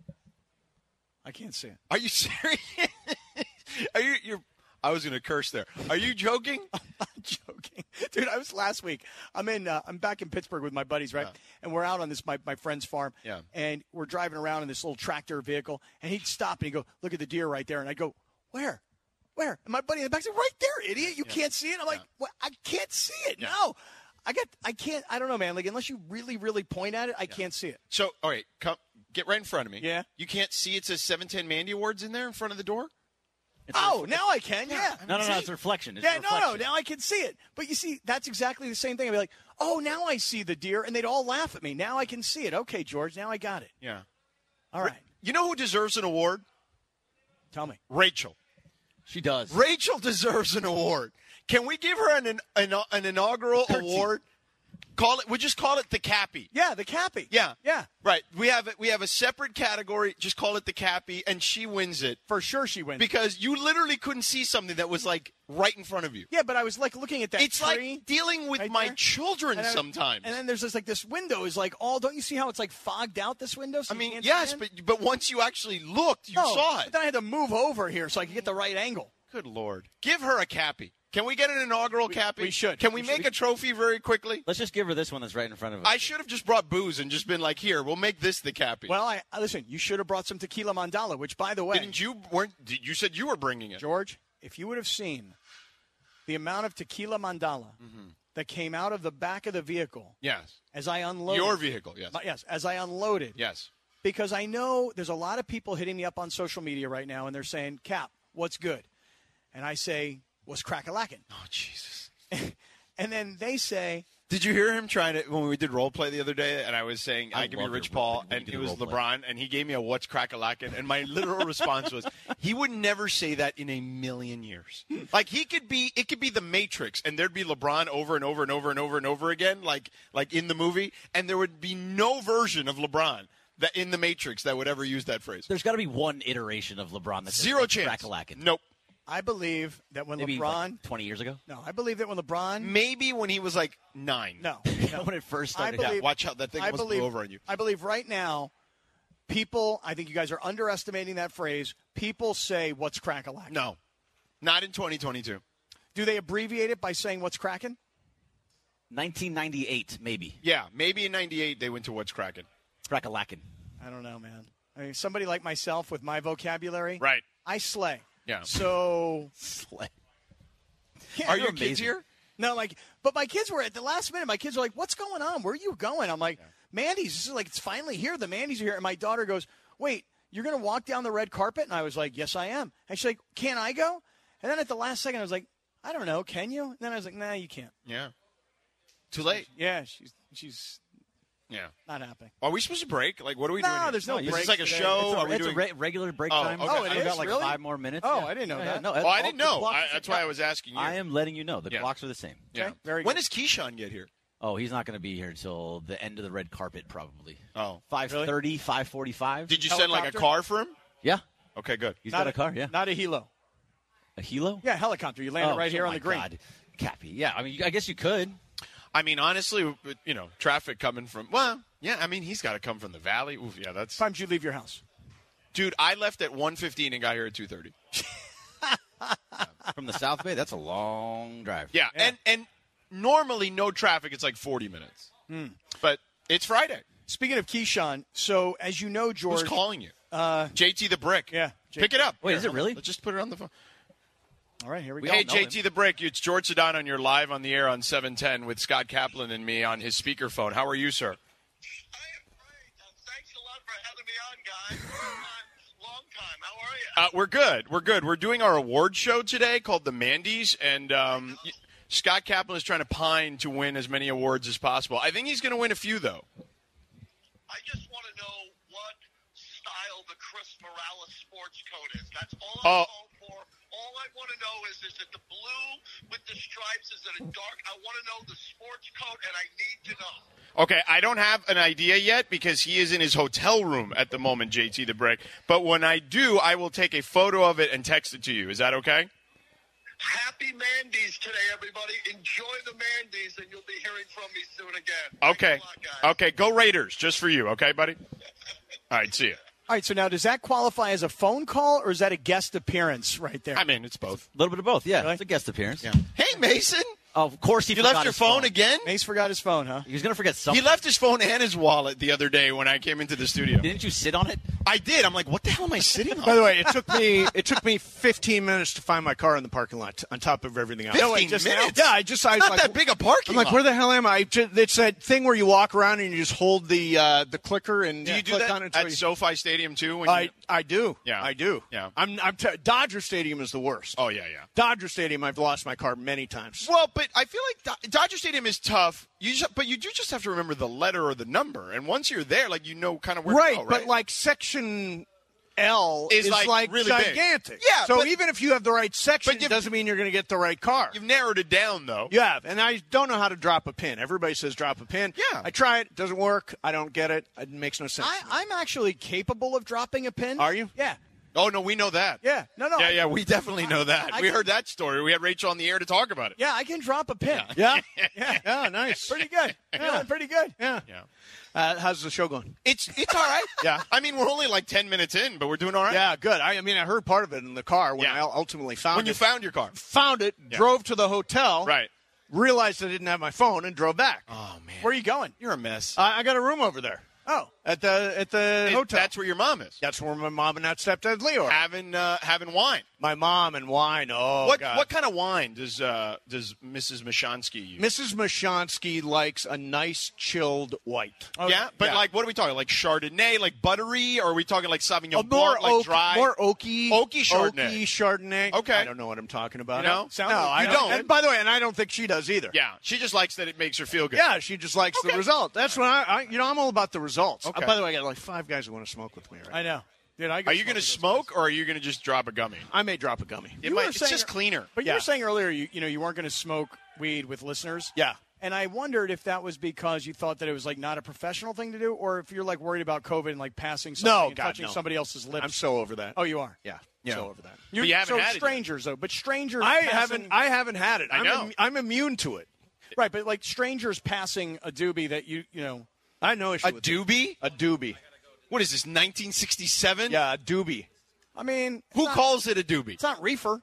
I can't see it. Are you serious? Are you? You're. I was going to curse there. Are you joking? I'm joking, dude. I was last week. I'm in. Uh, I'm back in Pittsburgh with my buddies, right? Yeah. And we're out on this my, my friend's farm. Yeah. And we're driving around in this little tractor vehicle, and he'd stop and he'd go, "Look at the deer right there." And I go, "Where? Where?" And my buddy in the back said, "Right there, idiot! You can't see it." I'm like, "What? I can't see it. Yeah. No, I got. I can't. I don't know, man. Like unless you really, really point at it, I can't see it." So, all right, come get right in front of me. Yeah. You can't see it says seven ten Mandy Awards in there in front of the door? It's a Oh, ref- now I can. Yeah. No, no, no. See? It's a reflection. It's Yeah, a no, no. reflection. Now I can see it. But you see, that's exactly the same thing. I'd be like, "Oh, now I see the deer," and they'd all laugh at me. Now I can see it. Okay, George. Now I got it. Yeah. All right. You know who deserves an award? Tell me. Rachel. She does. Rachel deserves an award. Can we give her an an, an inaugural Curtsy. award? Call it. We just call it the Cappy. Yeah, the Cappy. Yeah. Yeah. Right. We have we have a separate category. Just call it the Cappy, and she wins it For sure she wins. because you literally couldn't see something that was like right in front of you. yeah, but I was like looking at that It's tree. like dealing with right my there. children And I- sometimes. And then there's this like this window is like all. Don't you see how it's like fogged out? This window. So I you mean, can't see yes, in? but but once you actually looked, you No, saw But it. then I had to move over here so I could get the right angle. Good Lord. Give her a Cappy. Can we get an inaugural Cappy? we should. Can we, We make should. a trophy very quickly? Let's just give her this one that's right in front of us. I should have just brought booze and just been like, here, we'll make this the Cappy. Well, I I- listen. You should have brought some tequila mandala. Which, by the way, Didn't you? Weren't did- you said you were bringing it? George, if you would have seen the amount of tequila mandala that came out of the back of the vehicle Yes. as I unloaded. Your vehicle. Yes. My- yes, as I unloaded. Yes. Because I know there's a lot of people hitting me up on social media right now, and they're saying, "Cap, what's good?" And I say, "What's crack-a-lackin'?" Oh Jesus. and then they say, Did you hear him trying to when we did role play the other day? And I was saying, I "I give you love Rich your role- Paul," when you and do it the was role play. LeBron, and he gave me a "What's crack-a-lackin'?" And my literal response was, "He would never say that in a million years. Like he could be, it could be the Matrix, and there'd be LeBron over and over and over and over and over again, like like in the movie, and there would be no version of LeBron that in the Matrix that would ever use that phrase. There's got to be one iteration of LeBron that's Zero like chance. crack-a-lackin'. Nope. I believe that when Maybe LeBron, like twenty years ago. no, I believe that when LeBron, Maybe when he was like nine. no, no. when it first I started. believe, Yeah, watch out, that thing I almost believe, blew over on you. I believe right now, people, I think you guys are underestimating that phrase. People say, what's crack-a-lack? No, not in twenty twenty-two. Do they abbreviate it by saying what's cracking? nineteen ninety-eight, maybe. Yeah, maybe in ninety-eight they went to What's Crackin'. Crack-a-lackin'. I don't know, man. I mean, somebody like myself with my vocabulary, Right. I slay. Yeah. So, Slay. yeah, Are they're your kids amazing. here? No, like, but my kids were at the last minute. My kids were like, "What's going on? Where are you going?" I'm like, "Mandy's." This is like it's finally here. The Mandy's are here, and my daughter goes, "Wait, you're going to walk down the red carpet?" And I was like, "Yes, I am." And she's like, "Can I go?" And then at the last second, I was like, "I don't know. Can you?" And then I was like, "Nah, you can't." Yeah. Too late. Yeah, she's she's Yeah. not happening. Are we supposed to break? Like, what are we No, doing? here? there's no Is break this like a today. show? It's a, are we it's doing? a re- regular break Oh, time. okay. Oh, it I've is? got like Really? five more minutes. Oh, Yeah. I didn't know Yeah, that. yeah, No, oh, I all- didn't the know. clocks I, are- that's why I was asking you. I am letting you know. The Yeah. clocks are the same. Yeah. Okay, very When good. does Keyshawn get here? Oh, he's not going to be here until the end of the red carpet, probably. Oh. five thirty, five forty-five. Did you send like a Helicopter? car for him? Yeah. Okay, good. He's Not got a car, yeah. Not a helo. A helo? Yeah, helicopter. You land Oh, it right here oh on my the green. God. Cappy. Yeah, I mean, I guess you could. I mean, honestly, you know, traffic coming from. Well, yeah. I mean, he's got to come from the valley. Oof, yeah, that's. What time did you leave your house? Dude, I left at one fifteen and got here at two thirty. From the South Bay, that's a long drive. Yeah, and and normally no traffic. It's like forty minutes. But it's Friday. Speaking of Keyshawn, so as you know, George, Who's calling you? Uh, J T the Brick. Yeah, Pick it up. Wait, Here, is it hold on. really? Let's just put it on the phone. all right, here we, We go. Hey, all know J T the Brick. It's George Sedano, and you're live on the air on seven ten with Scott Kaplan and me on his speakerphone. How are you, sir? I am great. Um, thanks a lot for having me on, guys. Long time. Long time. How are you? Uh, we're good. We're good. We're doing our award show today called the Mandy's, and um, Scott Kaplan is trying to pine to win as many awards as possible. I think he's going to win a few, though. I just want to know what style the Chris Morales sports coat is. That's all I'm Oh. calling for. All I want to know is, is it the blue with the stripes? Is it a dark? I want to know the sports coat, and I need to know. Okay, I don't have an idea yet because he is in his hotel room at the moment, J T the Brick. But when I do, I will take a photo of it and text it to you. Is that okay? Happy Mandy's today, everybody. Enjoy the Mandy's, and you'll be hearing from me soon again. Okay. Thanks a lot, guys. Okay, go Raiders, just for you. Okay, buddy? All right, see you. All right, so now does that qualify as a phone call or is that a guest appearance right there? I mean, it's both. A little bit of both, yeah. Really? It's a guest appearance. Yeah. Hey, Mason. Oh, of course he You forgot left your his phone again? Mace forgot his phone, huh? He was going to forget something. He left his phone and his wallet the other day when I came into the studio. Didn't you sit on it? I did. I'm like, what the hell am I sitting on? By the way, it took me it took me fifteen minutes to find my car in the parking lot on top of everything else. fifteen wait, just now? minutes? Yeah, I just I It's was not like, that big a parking I'm like, lot. where the hell am I? Ju- It's that thing where you walk around and you just hold the uh, the clicker and Do you do click that on it until at you- SoFi Stadium too? When I you... I do. Yeah. I do. Yeah. I'm. I'm t- Dodger Stadium is the worst. Oh yeah, yeah. Dodger Stadium, I've lost my car many times. Well, but I feel like Do- Dodger Stadium is tough. You just, but you do just have to remember the letter or the number, and once you're there, like you know kind of where right, to go, right? but like section L Is is, like like, really big. gigantic. Yeah, So but- even if you have the right section, But it you've- doesn't mean you're going to get the right car. You've narrowed it down though. You have, and I don't know how to drop a pin. Everybody says drop a pin. Yeah. I try it, doesn't work. I don't get it. It makes no sense. I, I'm actually capable of dropping a pin. Are you? Yeah. Oh no, we know that. Yeah. No, no. Yeah, I- yeah, we definitely know that. I we can- heard that story. We had Rachel on the air to talk about it. Yeah, I can drop a pin. yeah, yeah, yeah, nice. Pretty good. Yeah, pretty good. Yeah. Yeah. Uh, how's the show going? It's it's all right. Yeah. I mean, we're only like ten minutes in, but we're doing all right. Yeah, good. I, I mean, I heard part of it in the car when Yeah. I ultimately found When it. you found your car. found it, Yeah. drove to the hotel, Right. realized I didn't have my phone, and drove back. Oh man. Where are you going? You're a mess. I, I got a room over there. Oh. At the at the It- hotel. That's where your mom is. That's where my mom and that stepdad Leo are. Having uh, having wine. My mom and wine. Oh, what God. what kind of wine does uh, does Missus Mashansky use? Missus Mashansky likes a nice chilled white. yeah, but yeah. like, what are we talking? Like Chardonnay, like buttery, or are we talking like Sauvignon A more Blanc, like oak, dry? more oaky, Oaky Chardonnay. Oaky Chardonnay. Okay. I don't know what I'm talking about. You know? no, I you don't. don't. And by the way, and I don't think she does either. Yeah, she just likes that it makes her feel good. Yeah, she just likes Okay. the result. That's what I, I. You know, I'm all about the results. Okay. Uh, by the way, I got like five guys who want to smoke with me. Right? I know. Dude, I Are you going to smoke, or are you going to just drop a gummy? I may drop a gummy. It You might, were it's saying- just cleaner. But you Yeah. were saying earlier, you you know, you weren't going to smoke weed with listeners. Yeah. And I wondered if that was because you thought that it was like not a professional thing to do, or if you're like worried about COVID and like passing something No, and God, touching no. somebody else's lips. I'm so over that. Oh, you are. Yeah, Yeah. so over that. You're, you haven't so had it yet. strangers though, but strangers. I passing- haven't. I haven't had it. I I'm know. Im- I'm immune to it. right, but like strangers passing a doobie that you you know. I know issue A with it. doobie? A doobie. What is this, nineteen sixty-seven? Yeah, a doobie. I mean, it's Who not- calls it a doobie? It's not reefer.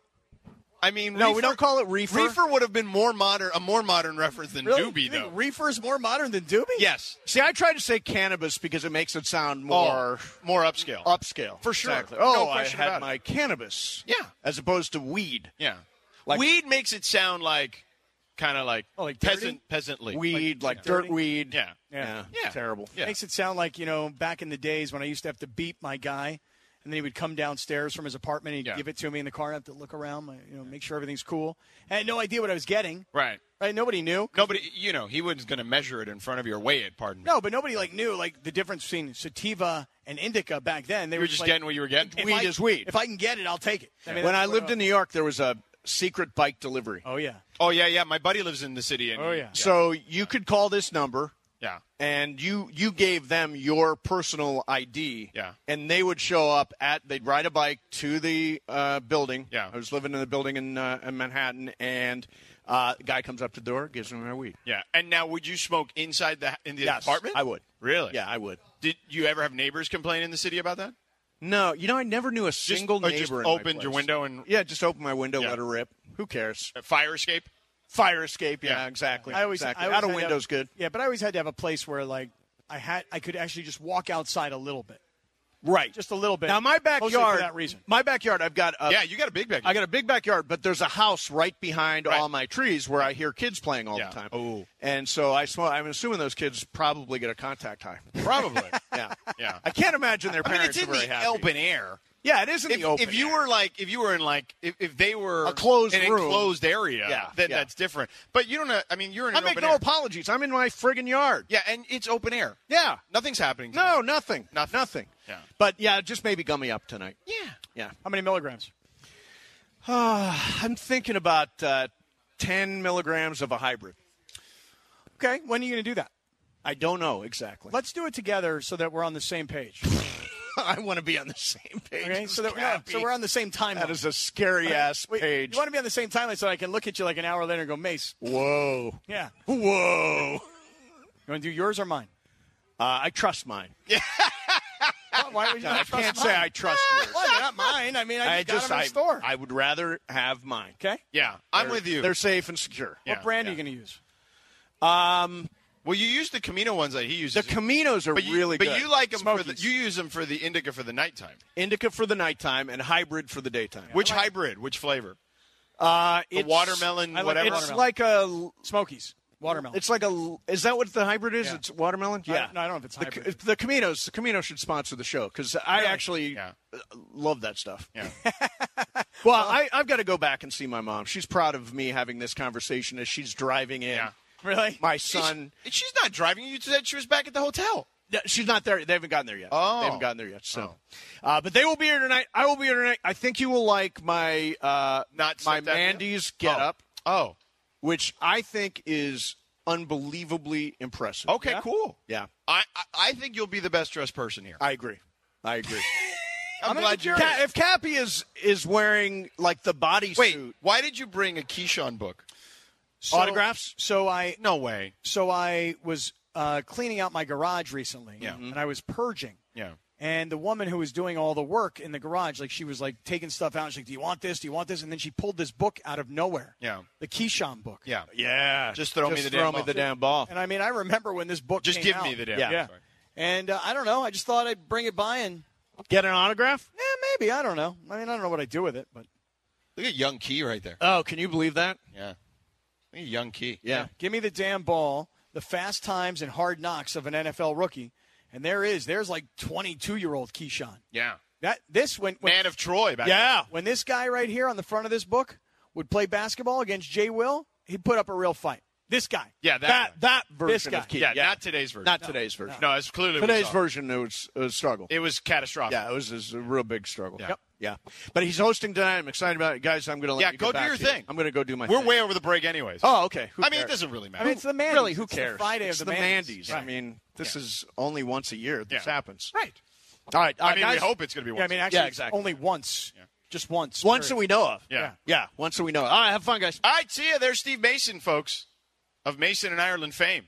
I mean, No, reefer, we don't call it reefer. Reefer would have been more modern, a more modern reference than Really? doobie, You think though. reefer is more modern than doobie? Yes. See, I try to say cannabis because it makes it sound more Oh, more upscale. upscale. For sure. Exactly. No Oh, I question had about it. my cannabis. Yeah. As opposed to weed. Yeah. Like- Weed makes it sound like kind of like, Oh, like dirty? peasant, peasantly. Weed, like, like dirt dirty? weed. Yeah. Yeah. Yeah. Terrible. Yeah. Makes it sound like, you know, back in the days when I used to have to beat my guy, and then he would come downstairs from his apartment and he'd Yeah. give it to me in the car. I have to look around, my, you know, make sure everything's cool. I had no idea what I was getting. Right. Right? Nobody knew. Nobody, you know, he wasn't going to measure it in front of you or weigh it, pardon me. No, but nobody like knew like the difference between sativa and indica back then. They You were were just like, getting what you were getting. if Weed I- is weed. If I can get it, I'll take it. I mean, When that's I what- lived in New York, there was a secret bike delivery. Oh yeah. Oh, yeah, yeah. My buddy lives in the city. And Oh, yeah. So you could call this number, Yeah. and you you gave them your personal I D. Yeah. And they would show up at. They'd ride a bike to the uh, building. Yeah. I was living in the building in, uh, in Manhattan, and uh, the guy comes up to the door, gives them their weed. Yeah. And now, would you smoke inside the in the Yes, apartment? I would. Really? Yeah, I would. Did you ever have neighbors complain in the city about that? No, you know, I never knew a single or neighbor. just in my opened your place. window and Yeah, just open my window, Yeah. let her rip. Who cares? uh, fire escape? Fire escape. Yeah, Yeah. exactly. I always, exactly. I always Out of had to have- window's good. Yeah, but I always had to have a place where like I had I could actually just walk outside a little bit. Right. Just a little bit. Now my Mostly backyard. for that reason. My backyard. I've got. A, yeah, you got a big bag. I got a big backyard, but there's a house right behind Right. all my trees where I hear kids playing all Yeah. the time. Oh. And so I smoke. I'm assuming those kids probably get a contact high. Probably. Yeah. Yeah. I can't imagine their I mean, parents it's in are very the happy. open air. Yeah, it is in If, the open. if you air. were like, if you were in like, if, if they were A closed in an room. enclosed area, Yeah, then yeah. that's different. But you don't. Know, I mean, you're in I an make open no air. apologies. I'm in my friggin' yard. Yeah, and it's open air. Yeah. Nothing's happening. No, nothing. Nothing. Nothing. Yeah. But yeah, just maybe gummy up tonight. Yeah. Yeah. How many milligrams? I'm thinking about uh, ten milligrams of a hybrid. Okay, when are you going to do that? I don't know exactly. Let's do it together so that we're on the same page. I want to be on the same page. Okay, as so that Cappy. so we're on the same timeline. That is a scary ass Wait, page. You want to be on the same timeline so I can look at you like an hour later and go, Mace. Whoa. Yeah. Whoa. You want to do yours or mine? Uh, I trust mine. Why, why would you I not trust can't mine? say I trust yours. Well, not mine. I mean, I just, got them in I, the store. I would rather have mine. Okay. Yeah, I'm They're- with you. They're safe and secure. Yeah, What brand yeah. are you going to use? Um, Well, you use the Camino ones that he uses. the Caminos are but you, really but good. you like them for the, Smokies. you use them for the indica for the nighttime. Indica for the nighttime and hybrid for the daytime. Which hybrid? Which flavor? uh, The it's, watermelon, I like whatever. It's watermelon. like a. Smokies. Watermelon. It's like a. Is that what the hybrid is? Yeah. It's watermelon. I- Yeah. no, I don't know if it's the, hybrid. The Caminos. The Camino should sponsor the show because I Really? actually Yeah. uh, love that stuff. Yeah. Well, I, I've got to go back and see my mom. She's proud of me having this conversation as she's driving in. Yeah. Really? My son. She's, she's not driving. You said she was back at the hotel. Yeah, she's not there. They haven't gotten there yet. Oh. They haven't gotten there yet. So, uh, but they will be here tonight. I will be here tonight. I think you will like my uh, Not my slept apnea? Mandy's get Oh. up, Oh. which I think is unbelievably impressive. Okay. Yeah? Cool. Yeah, I, I I think you'll be the best dressed person here. I agree. I agree. I'm, I'm glad you're. Ca- if Cappy is is wearing like the bodysuit, Wait, why did you bring a Keyshawn book? So- autographs? So I No way. so I was uh, cleaning out my garage recently. Yeah. And I was purging. Yeah. And the woman who was doing all the work in the garage, like she was like taking stuff out. She's like, "Do you want this? Do you want this?" And then she pulled this book out of nowhere. Yeah. The Keyshawn book. Yeah. yeah, Just throw me the throw damn me ball. the damn ball. And I mean, I remember when this book Just came give out. me the damn. Yeah. Yeah. Sorry. And uh, I don't know. I just thought I'd bring it by and get an autograph. Yeah, maybe. I don't know. I mean, I don't know what I do with it, but look at Young Key right there. Oh, can you believe that? Yeah, look at Young Key. Yeah. yeah. Give me the damn ball. The fast times and hard knocks of an N F L rookie, and there is. There's like twenty-two-year-old Keyshawn. Yeah. That this when, when Man of Troy. Back yeah. then. When this guy right here on the front of this book would play basketball against Jay Will, he'd put up a real fight. This guy. Yeah, that That that version This guy. of Key. Yeah, not today's version. Not today's version. No, it's clearly Today's was version, it was, it was a struggle. It was catastrophic. Yeah, it was, it was a real big struggle. Yeah. Yep. Yeah. But he's hosting tonight. I'm excited about it. Guys, I'm going to let Yeah, you go get do back your to you. thing. I'm going to go do my We're thing. way over the break anyways. Oh, okay. Who I mean, cares? it doesn't really matter. I mean, it's the Mandy's. Really, who It's cares? The Friday it's of the the Mandy's. Right. I mean, this Yeah. is only once a year this Yeah. happens. Right. All right. Uh, I mean, guys, we hope it's going to be Yeah, I once. mean, actually, Yeah, it's exactly. only once. Yeah. Just once. once that period. we know of. Yeah. Yeah, once that we know of. All right, have fun, guys. All right, see ya. There's Steve Mason, folks, of Mason and Ireland fame.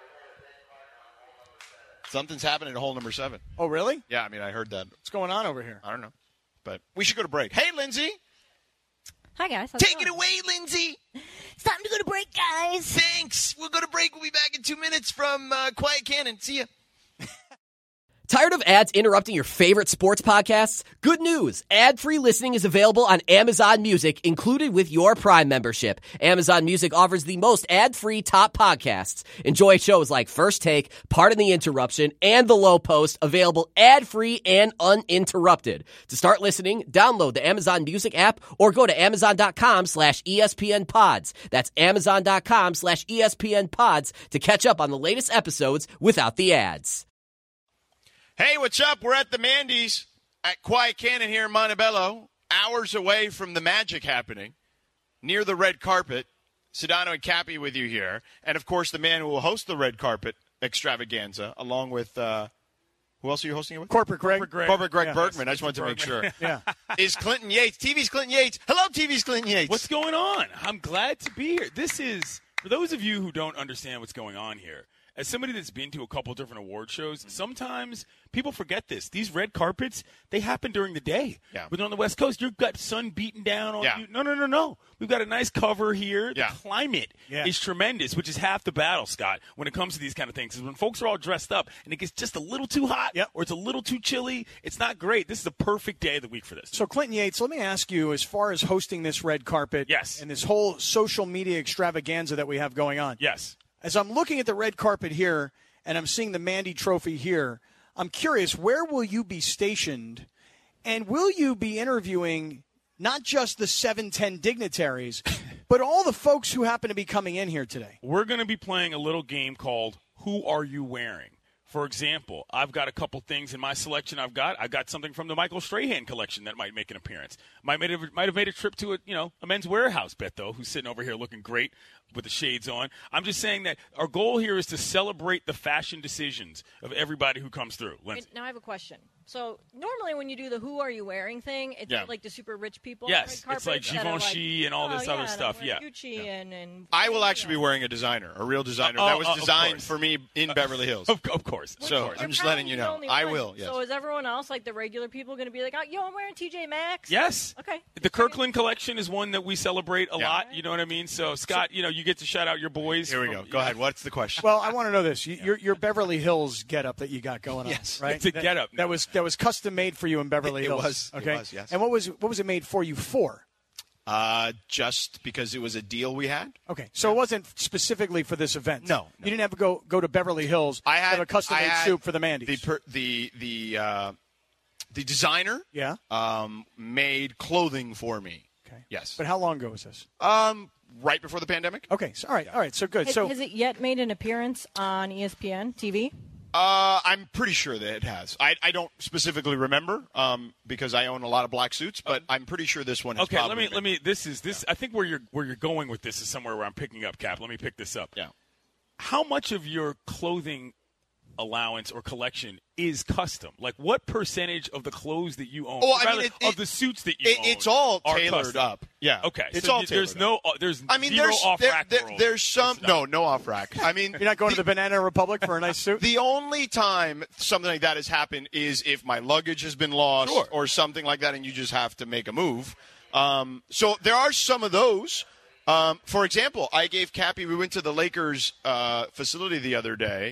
Something's happening at hole number seven. Oh, really? Yeah, I mean, I heard that. What's going on over here? I don't know. But we should go to break. Hey, Lindsay. Hi, guys. How's Take it going? away, Lindsay. It's time to go to break, guys. Thanks. We'll go to break. We'll be back in two minutes from uh, Quiet Cannon. See ya. Tired of ads interrupting your favorite sports podcasts? Good news! Ad-free listening is available on Amazon Music, included with your Prime membership. Amazon Music offers the most ad-free top podcasts. Enjoy shows like First Take, Pardon the Interruption, and The Low Post, available ad-free and uninterrupted. To start listening, download the Amazon Music app or go to amazon.com slash ESPN pods. That's amazon.com slash ESPN pods to catch up on the latest episodes without the ads. Hey, what's up? We're at the Mandy's at Quiet Cannon here in Montebello, hours away from the magic happening, near the red carpet. Sedano and Cappy with you here. And, of course, the man who will host the red carpet extravaganza, along with, uh, who else are you hosting it with? Corporate Greg. Corporate Greg. Corporate Greg Yeah. Bergman. I just wanted to make sure. Yeah. Is Clinton Yates. T V's Clinton Yates. Hello, T V's Clinton Yates. What's going on? I'm glad to be here. This is, for those of you who don't understand what's going on here, as somebody that's been to a couple different award shows, sometimes people forget this. These red carpets, they happen during the day. Yeah. But on the West Coast, you've got sun beating down on Yeah. you. No, no, no, no. We've got a nice cover here. Yeah. The climate Yeah. is tremendous, which is half the battle, Scott, when it comes to these kind of things. Is when folks are all dressed up and it gets just a little too hot Yep. or it's a little too chilly, it's not great. This is the perfect day of the week for this. So, Clinton Yates, let me ask you, as far as hosting this red carpet Yes. and this whole social media extravaganza that we have going on, Yes. as I'm looking at the red carpet here and I'm seeing the Mandy Trophy here, I'm curious, where will you be stationed, and will you be interviewing not just the seven ten dignitaries, but all the folks who happen to be coming in here today? We're going to be playing a little game called Who Are You Wearing? For example, I've got a couple things in my selection. I've got I got something from the Michael Strahan collection that might make an appearance. Might made a, might have made a trip to a you know a Men's Warehouse bet though, who's sitting over here looking great with the shades on. I'm just saying that our goal here is to celebrate the fashion decisions of everybody who comes through. Lindsay. Now I have a question. So normally when you do the "Who are you wearing" thing, it's Yeah. like the super rich people. Yes, on the red it's like carpet that are Givenchy and all oh, this yeah, other and I'm stuff, wearing yeah. Gucci and, and I will actually be yeah. wearing a designer, a real designer. Oh, that was oh, of designed course. for me in Beverly Hills. Of, of course. So You're I'm just probably letting you the know. only I one. will, yes. So is everyone else, like the regular people, going to be like, oh, yo, I'm wearing T J Maxx? Yes. Okay. The Kirkland collection is one that we celebrate a Yeah. lot. You know what I mean? So, Scott, you know, you get to shout out your boys. Here we from- go. Go ahead. What's the question? Well, I want to know this: you, your your Beverly Hills getup that you got going on, Yes. right? It's a That- getup. that was that was custom made for you in Beverly It Hills. was. It Okay. was, yes. And what was what was it made for you for? Uh, just because it was a deal we had. Okay, so it wasn't specifically for this event. No, no. You didn't have to go go to Beverly Hills. I to had have a custom I made had soup for the Mandy's. The per, the the uh, the designer yeah. um, made clothing for me. Okay. Yes. But how long ago was this? Um, right before the pandemic. Okay. So, all right. All right. So good. Has, so has it yet made an appearance on E S P N T V? Uh, I'm pretty sure that it has. I, I don't specifically remember um, because I own a lot of black suits, but I'm pretty sure this one has. Okay, let probably me been. let me. This is this. I think where you're where you're going with this is somewhere where I'm picking up, Cap. Let me pick this up. Yeah. How much of your clothing allowance or collection is custom? Like, what percentage of the clothes that you own, Oh, or I mean, rather, it- of it- the suits that you It, own, it's all are tailored custom? up. Yeah. Okay. It's so all you- there's tailored no. Uh, there's I mean, zero there's off there, rack. there- there's some It's not- no no off rack. I mean, you're not going to the Banana Republic for a nice suit. the only time something like that has happened is if my luggage has been lost Sure. or something like that, and you just have to make a move. Um, so there are some of those. Um, for example, I gave Cappy. We went to the Lakers uh, facility the other day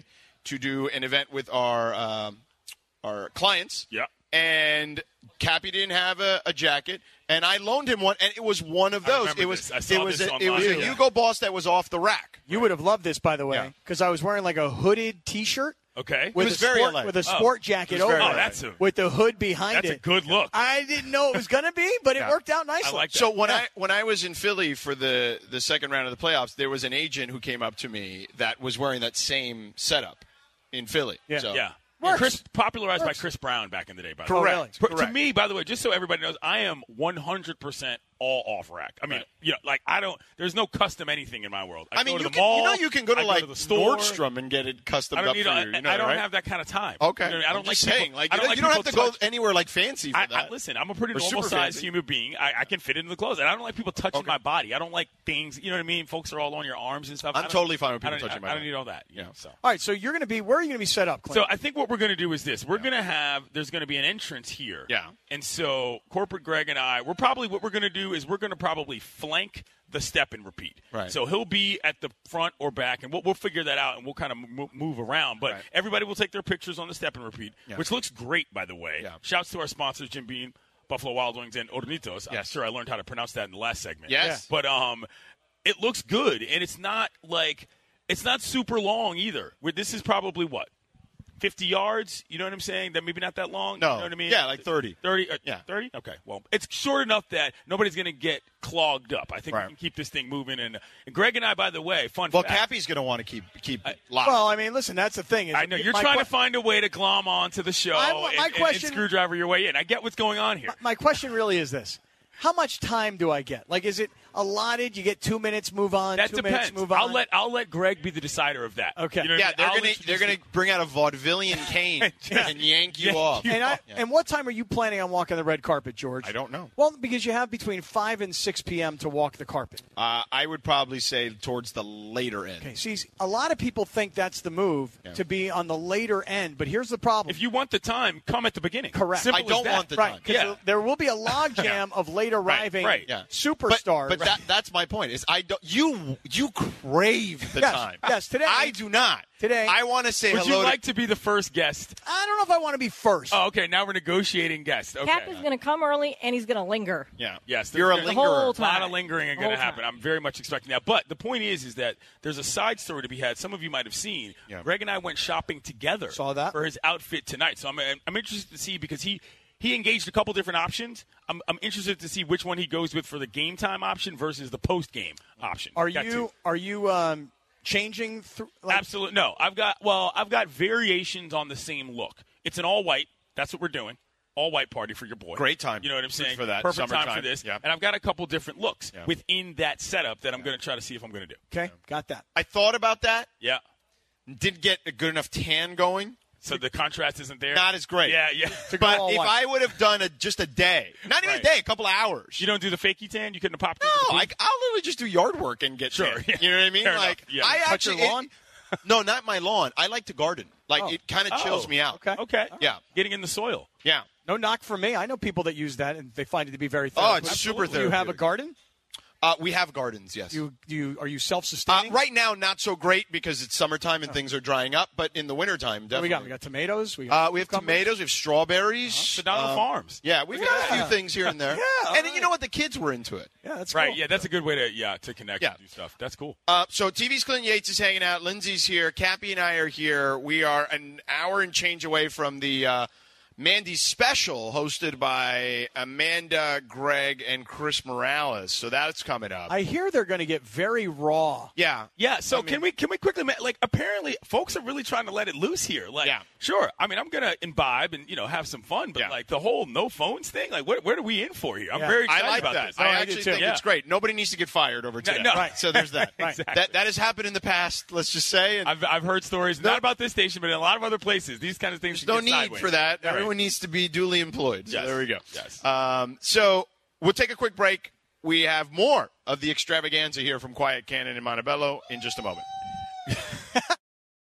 to do an event with our um, our clients. Yeah. And Cappy didn't have a, a jacket, and I loaned him one, and it was one of those. remember It was this. I saw it was this a, online. it was a Yeah. Hugo Boss that was off the rack. You would have loved this, by the way, Yeah. because I was wearing like a hooded T-shirt. Okay. With It was a very sport, light. with a Oh. sport jacket It was very over, light. it, That's a- with the hood behind That's it. a good look. I didn't know it was going to be, but it Yeah. worked out nicely. I like that. So when I when I was in Philly for the the second round of the playoffs, there was an agent who came up to me that was wearing that same setup in Philly. Yeah. So, Yeah. Works. Chris, popularized Works. by Chris Brown back in the day. By the way. Correct. really? But Correct. to me, by the way, just so everybody knows, I am one hundred percent all off rack. I mean, Right. you know, like I don't. There's no custom anything in my world. I, I mean, go to you the can, mall. you know you can go to I like to the store. Nordstrom and get it custom I don't up need. for I, you. you know I that, don't right? have that kind of time. Okay. You know what I, mean? I don't I'm like just people- saying, like I you don't don't, like you don't have to people go touch- anywhere like fancy for I, that. I, listen, I'm a pretty Or super normal sized fancy. human being. I, I can fit into the clothes, and I don't like people touching Okay. my body. I don't like things. You know what I mean? Folks are all on your arms and stuff. I'm I don't- totally fine with I people don't- touching I, my I don't body. need all that. You know. So. All right, so you're going to be where are you going to be set up, Clint? So I think what we're going to do is this: we're going to have there's going to be an entrance here, Yeah. And so corporate Greg and I, we're probably what we're going to do is we're going to probably flank the step and repeat. Right. So he'll be at the front or back, and we'll, we'll figure that out, and we'll kind of m- move around. But Right. everybody will take their pictures on the step and repeat, Yeah. which looks great, by the way. Yeah. Shouts to our sponsors, Jim Beam, Buffalo Wild Wings, and Hornitos. I'm Yes. sure I learned how to pronounce that in the last segment. Yes. But um, it looks good, and it's not like it's not super long either. Where this is probably what. fifty yards, you know what I'm saying? That maybe not that long. No. You know what I mean? Yeah, like thirty. thirty? Uh, Yeah. thirty? Okay. Well, it's short enough that nobody's going to get clogged up. I think Right. we can keep this thing moving. And, and Greg and I, by the way, fun Well, fact. Cappy's going to want to keep keep locked. well, I mean, listen, that's the thing. Is I know you're my trying que- to find a way to glom on to the show I- my and, and- question- and screwdriver your way in. I get what's going on here. My question really is this: how much time do I get? Like, is it allotted? You get two minutes, move on. That two depends. minutes, move on. I'll let I'll let Greg be the decider of that. Okay. You know what I yeah, mean? they're I'll going to introduce they're going the- to bring out a vaudevillian cane Yeah. and yank you Yank off. you And, I, Yeah. and what time are you planning on walking the red carpet, George? I don't know. Well, because you have between five and six p.m. to walk the carpet. Uh, I would probably say towards the later end. Okay, see, a lot of people think that's the move Yeah. to be on the later end, but here's the problem. If you want the time, come at the beginning. Correct. Simple I don't as that. want the right, time. 'cause Yeah. there- there will be a logjam of late arriving right. Yeah. superstars. But, but that, that's my point. Is I don't you you crave the Yes, time. yes, today- I do not. today- I want to say Would hello. you to- like to be the first guest? I don't know if I want to be first. Oh, okay. Now we're negotiating guest. Okay. Cap is going to come early and he's going to linger. Yeah. Yes, You're a there's- The whole lingerer. A lot time. of lingering are The going to whole happen. time. I'm very much expecting that. But the point is, is that there's a side story to be had. Some of you might have seen. Yeah. Greg and I went shopping together. Saw that. for his outfit tonight. So I'm I'm interested to see because he he engaged a couple different options. I'm I'm interested to see which one he goes with for the game time option versus the post game option. Are Got you two. are you um, changing? Th- like, Absolutely no. I've got well, I've got variations on the same look. It's an all white. That's what we're doing. All white party for your boy. Great time. You know what I'm saying? for that. Perfect time for Summertime. this. Yeah. And I've got a couple different looks Yeah. within that setup that I'm going to try to see if I'm going to do. Okay, got that. I thought about that. Yeah. Didn't get a good enough tan going. So the contrast isn't there. Not as great. Yeah, yeah. To go But all if white. I would have done a, just a day, not even Right. a day, a couple of hours. You don't do the fakey tan. You couldn't have popped. No, into the I, booth? I'll literally just do yard work and get Sure, tan. yeah. You know what I mean? Fair enough, like yeah. I Cut actually your lawn? it- no, not my lawn. I like to garden. Like Oh. it kind of chills Oh, me out. Okay. Okay. Yeah. Getting in the soil. Yeah. No knock for me. I know people that use that and they find it to be very Oh, therapeutic. it's super Do you have a therapeutic. garden? Uh, we have gardens, yes. You do you are you Uh, self-sustaining? right now, not so great because it's summertime and things are drying up. But in the wintertime, What definitely. we got? We got tomatoes. We, got Uh, we have cucumbers? tomatoes. We have strawberries. Sedano Um, Farms. Yeah, we've Look got at a few that. things here and there. Yeah, all and right. you know what? The kids were into it. Yeah, that's Right. cool. Yeah, that's a good way to yeah to connect Yeah. and do stuff. That's cool. Uh, so T V's Clinton Yates is hanging out. Lindsay's here. Cappy and I are here. We are an hour and change away from the uh, Mandy's Special, hosted by Amanda, Greg, and Chris Morales. So that's coming up. I hear they're going to get very raw. yeah. Yeah. So I mean- can we can we quickly ma- like apparently folks are really trying to let it loose here. Like, Yeah. sure. I mean, I'm gonna imbibe and you know have some fun, but Yeah. like the whole no phones thing. Like, what what are we in for here? I'm Yeah. very I excited like about that. this. I Oh, I do actually too. think Yeah. it's great. Nobody needs to get fired over today. no. Right. So there's that. Right. Exactly. That that has happened in the past. Let's just say. And I've I've heard stories not about this station, but in a lot of other places. These kind of things. there's no can get need sideways. for that. Right. Everyone needs to be duly employed. So Yes. there we go. Yes. Um, so we'll take a quick break. We have more of the extravaganza here from Quiet Cannon in Montebello in just a moment.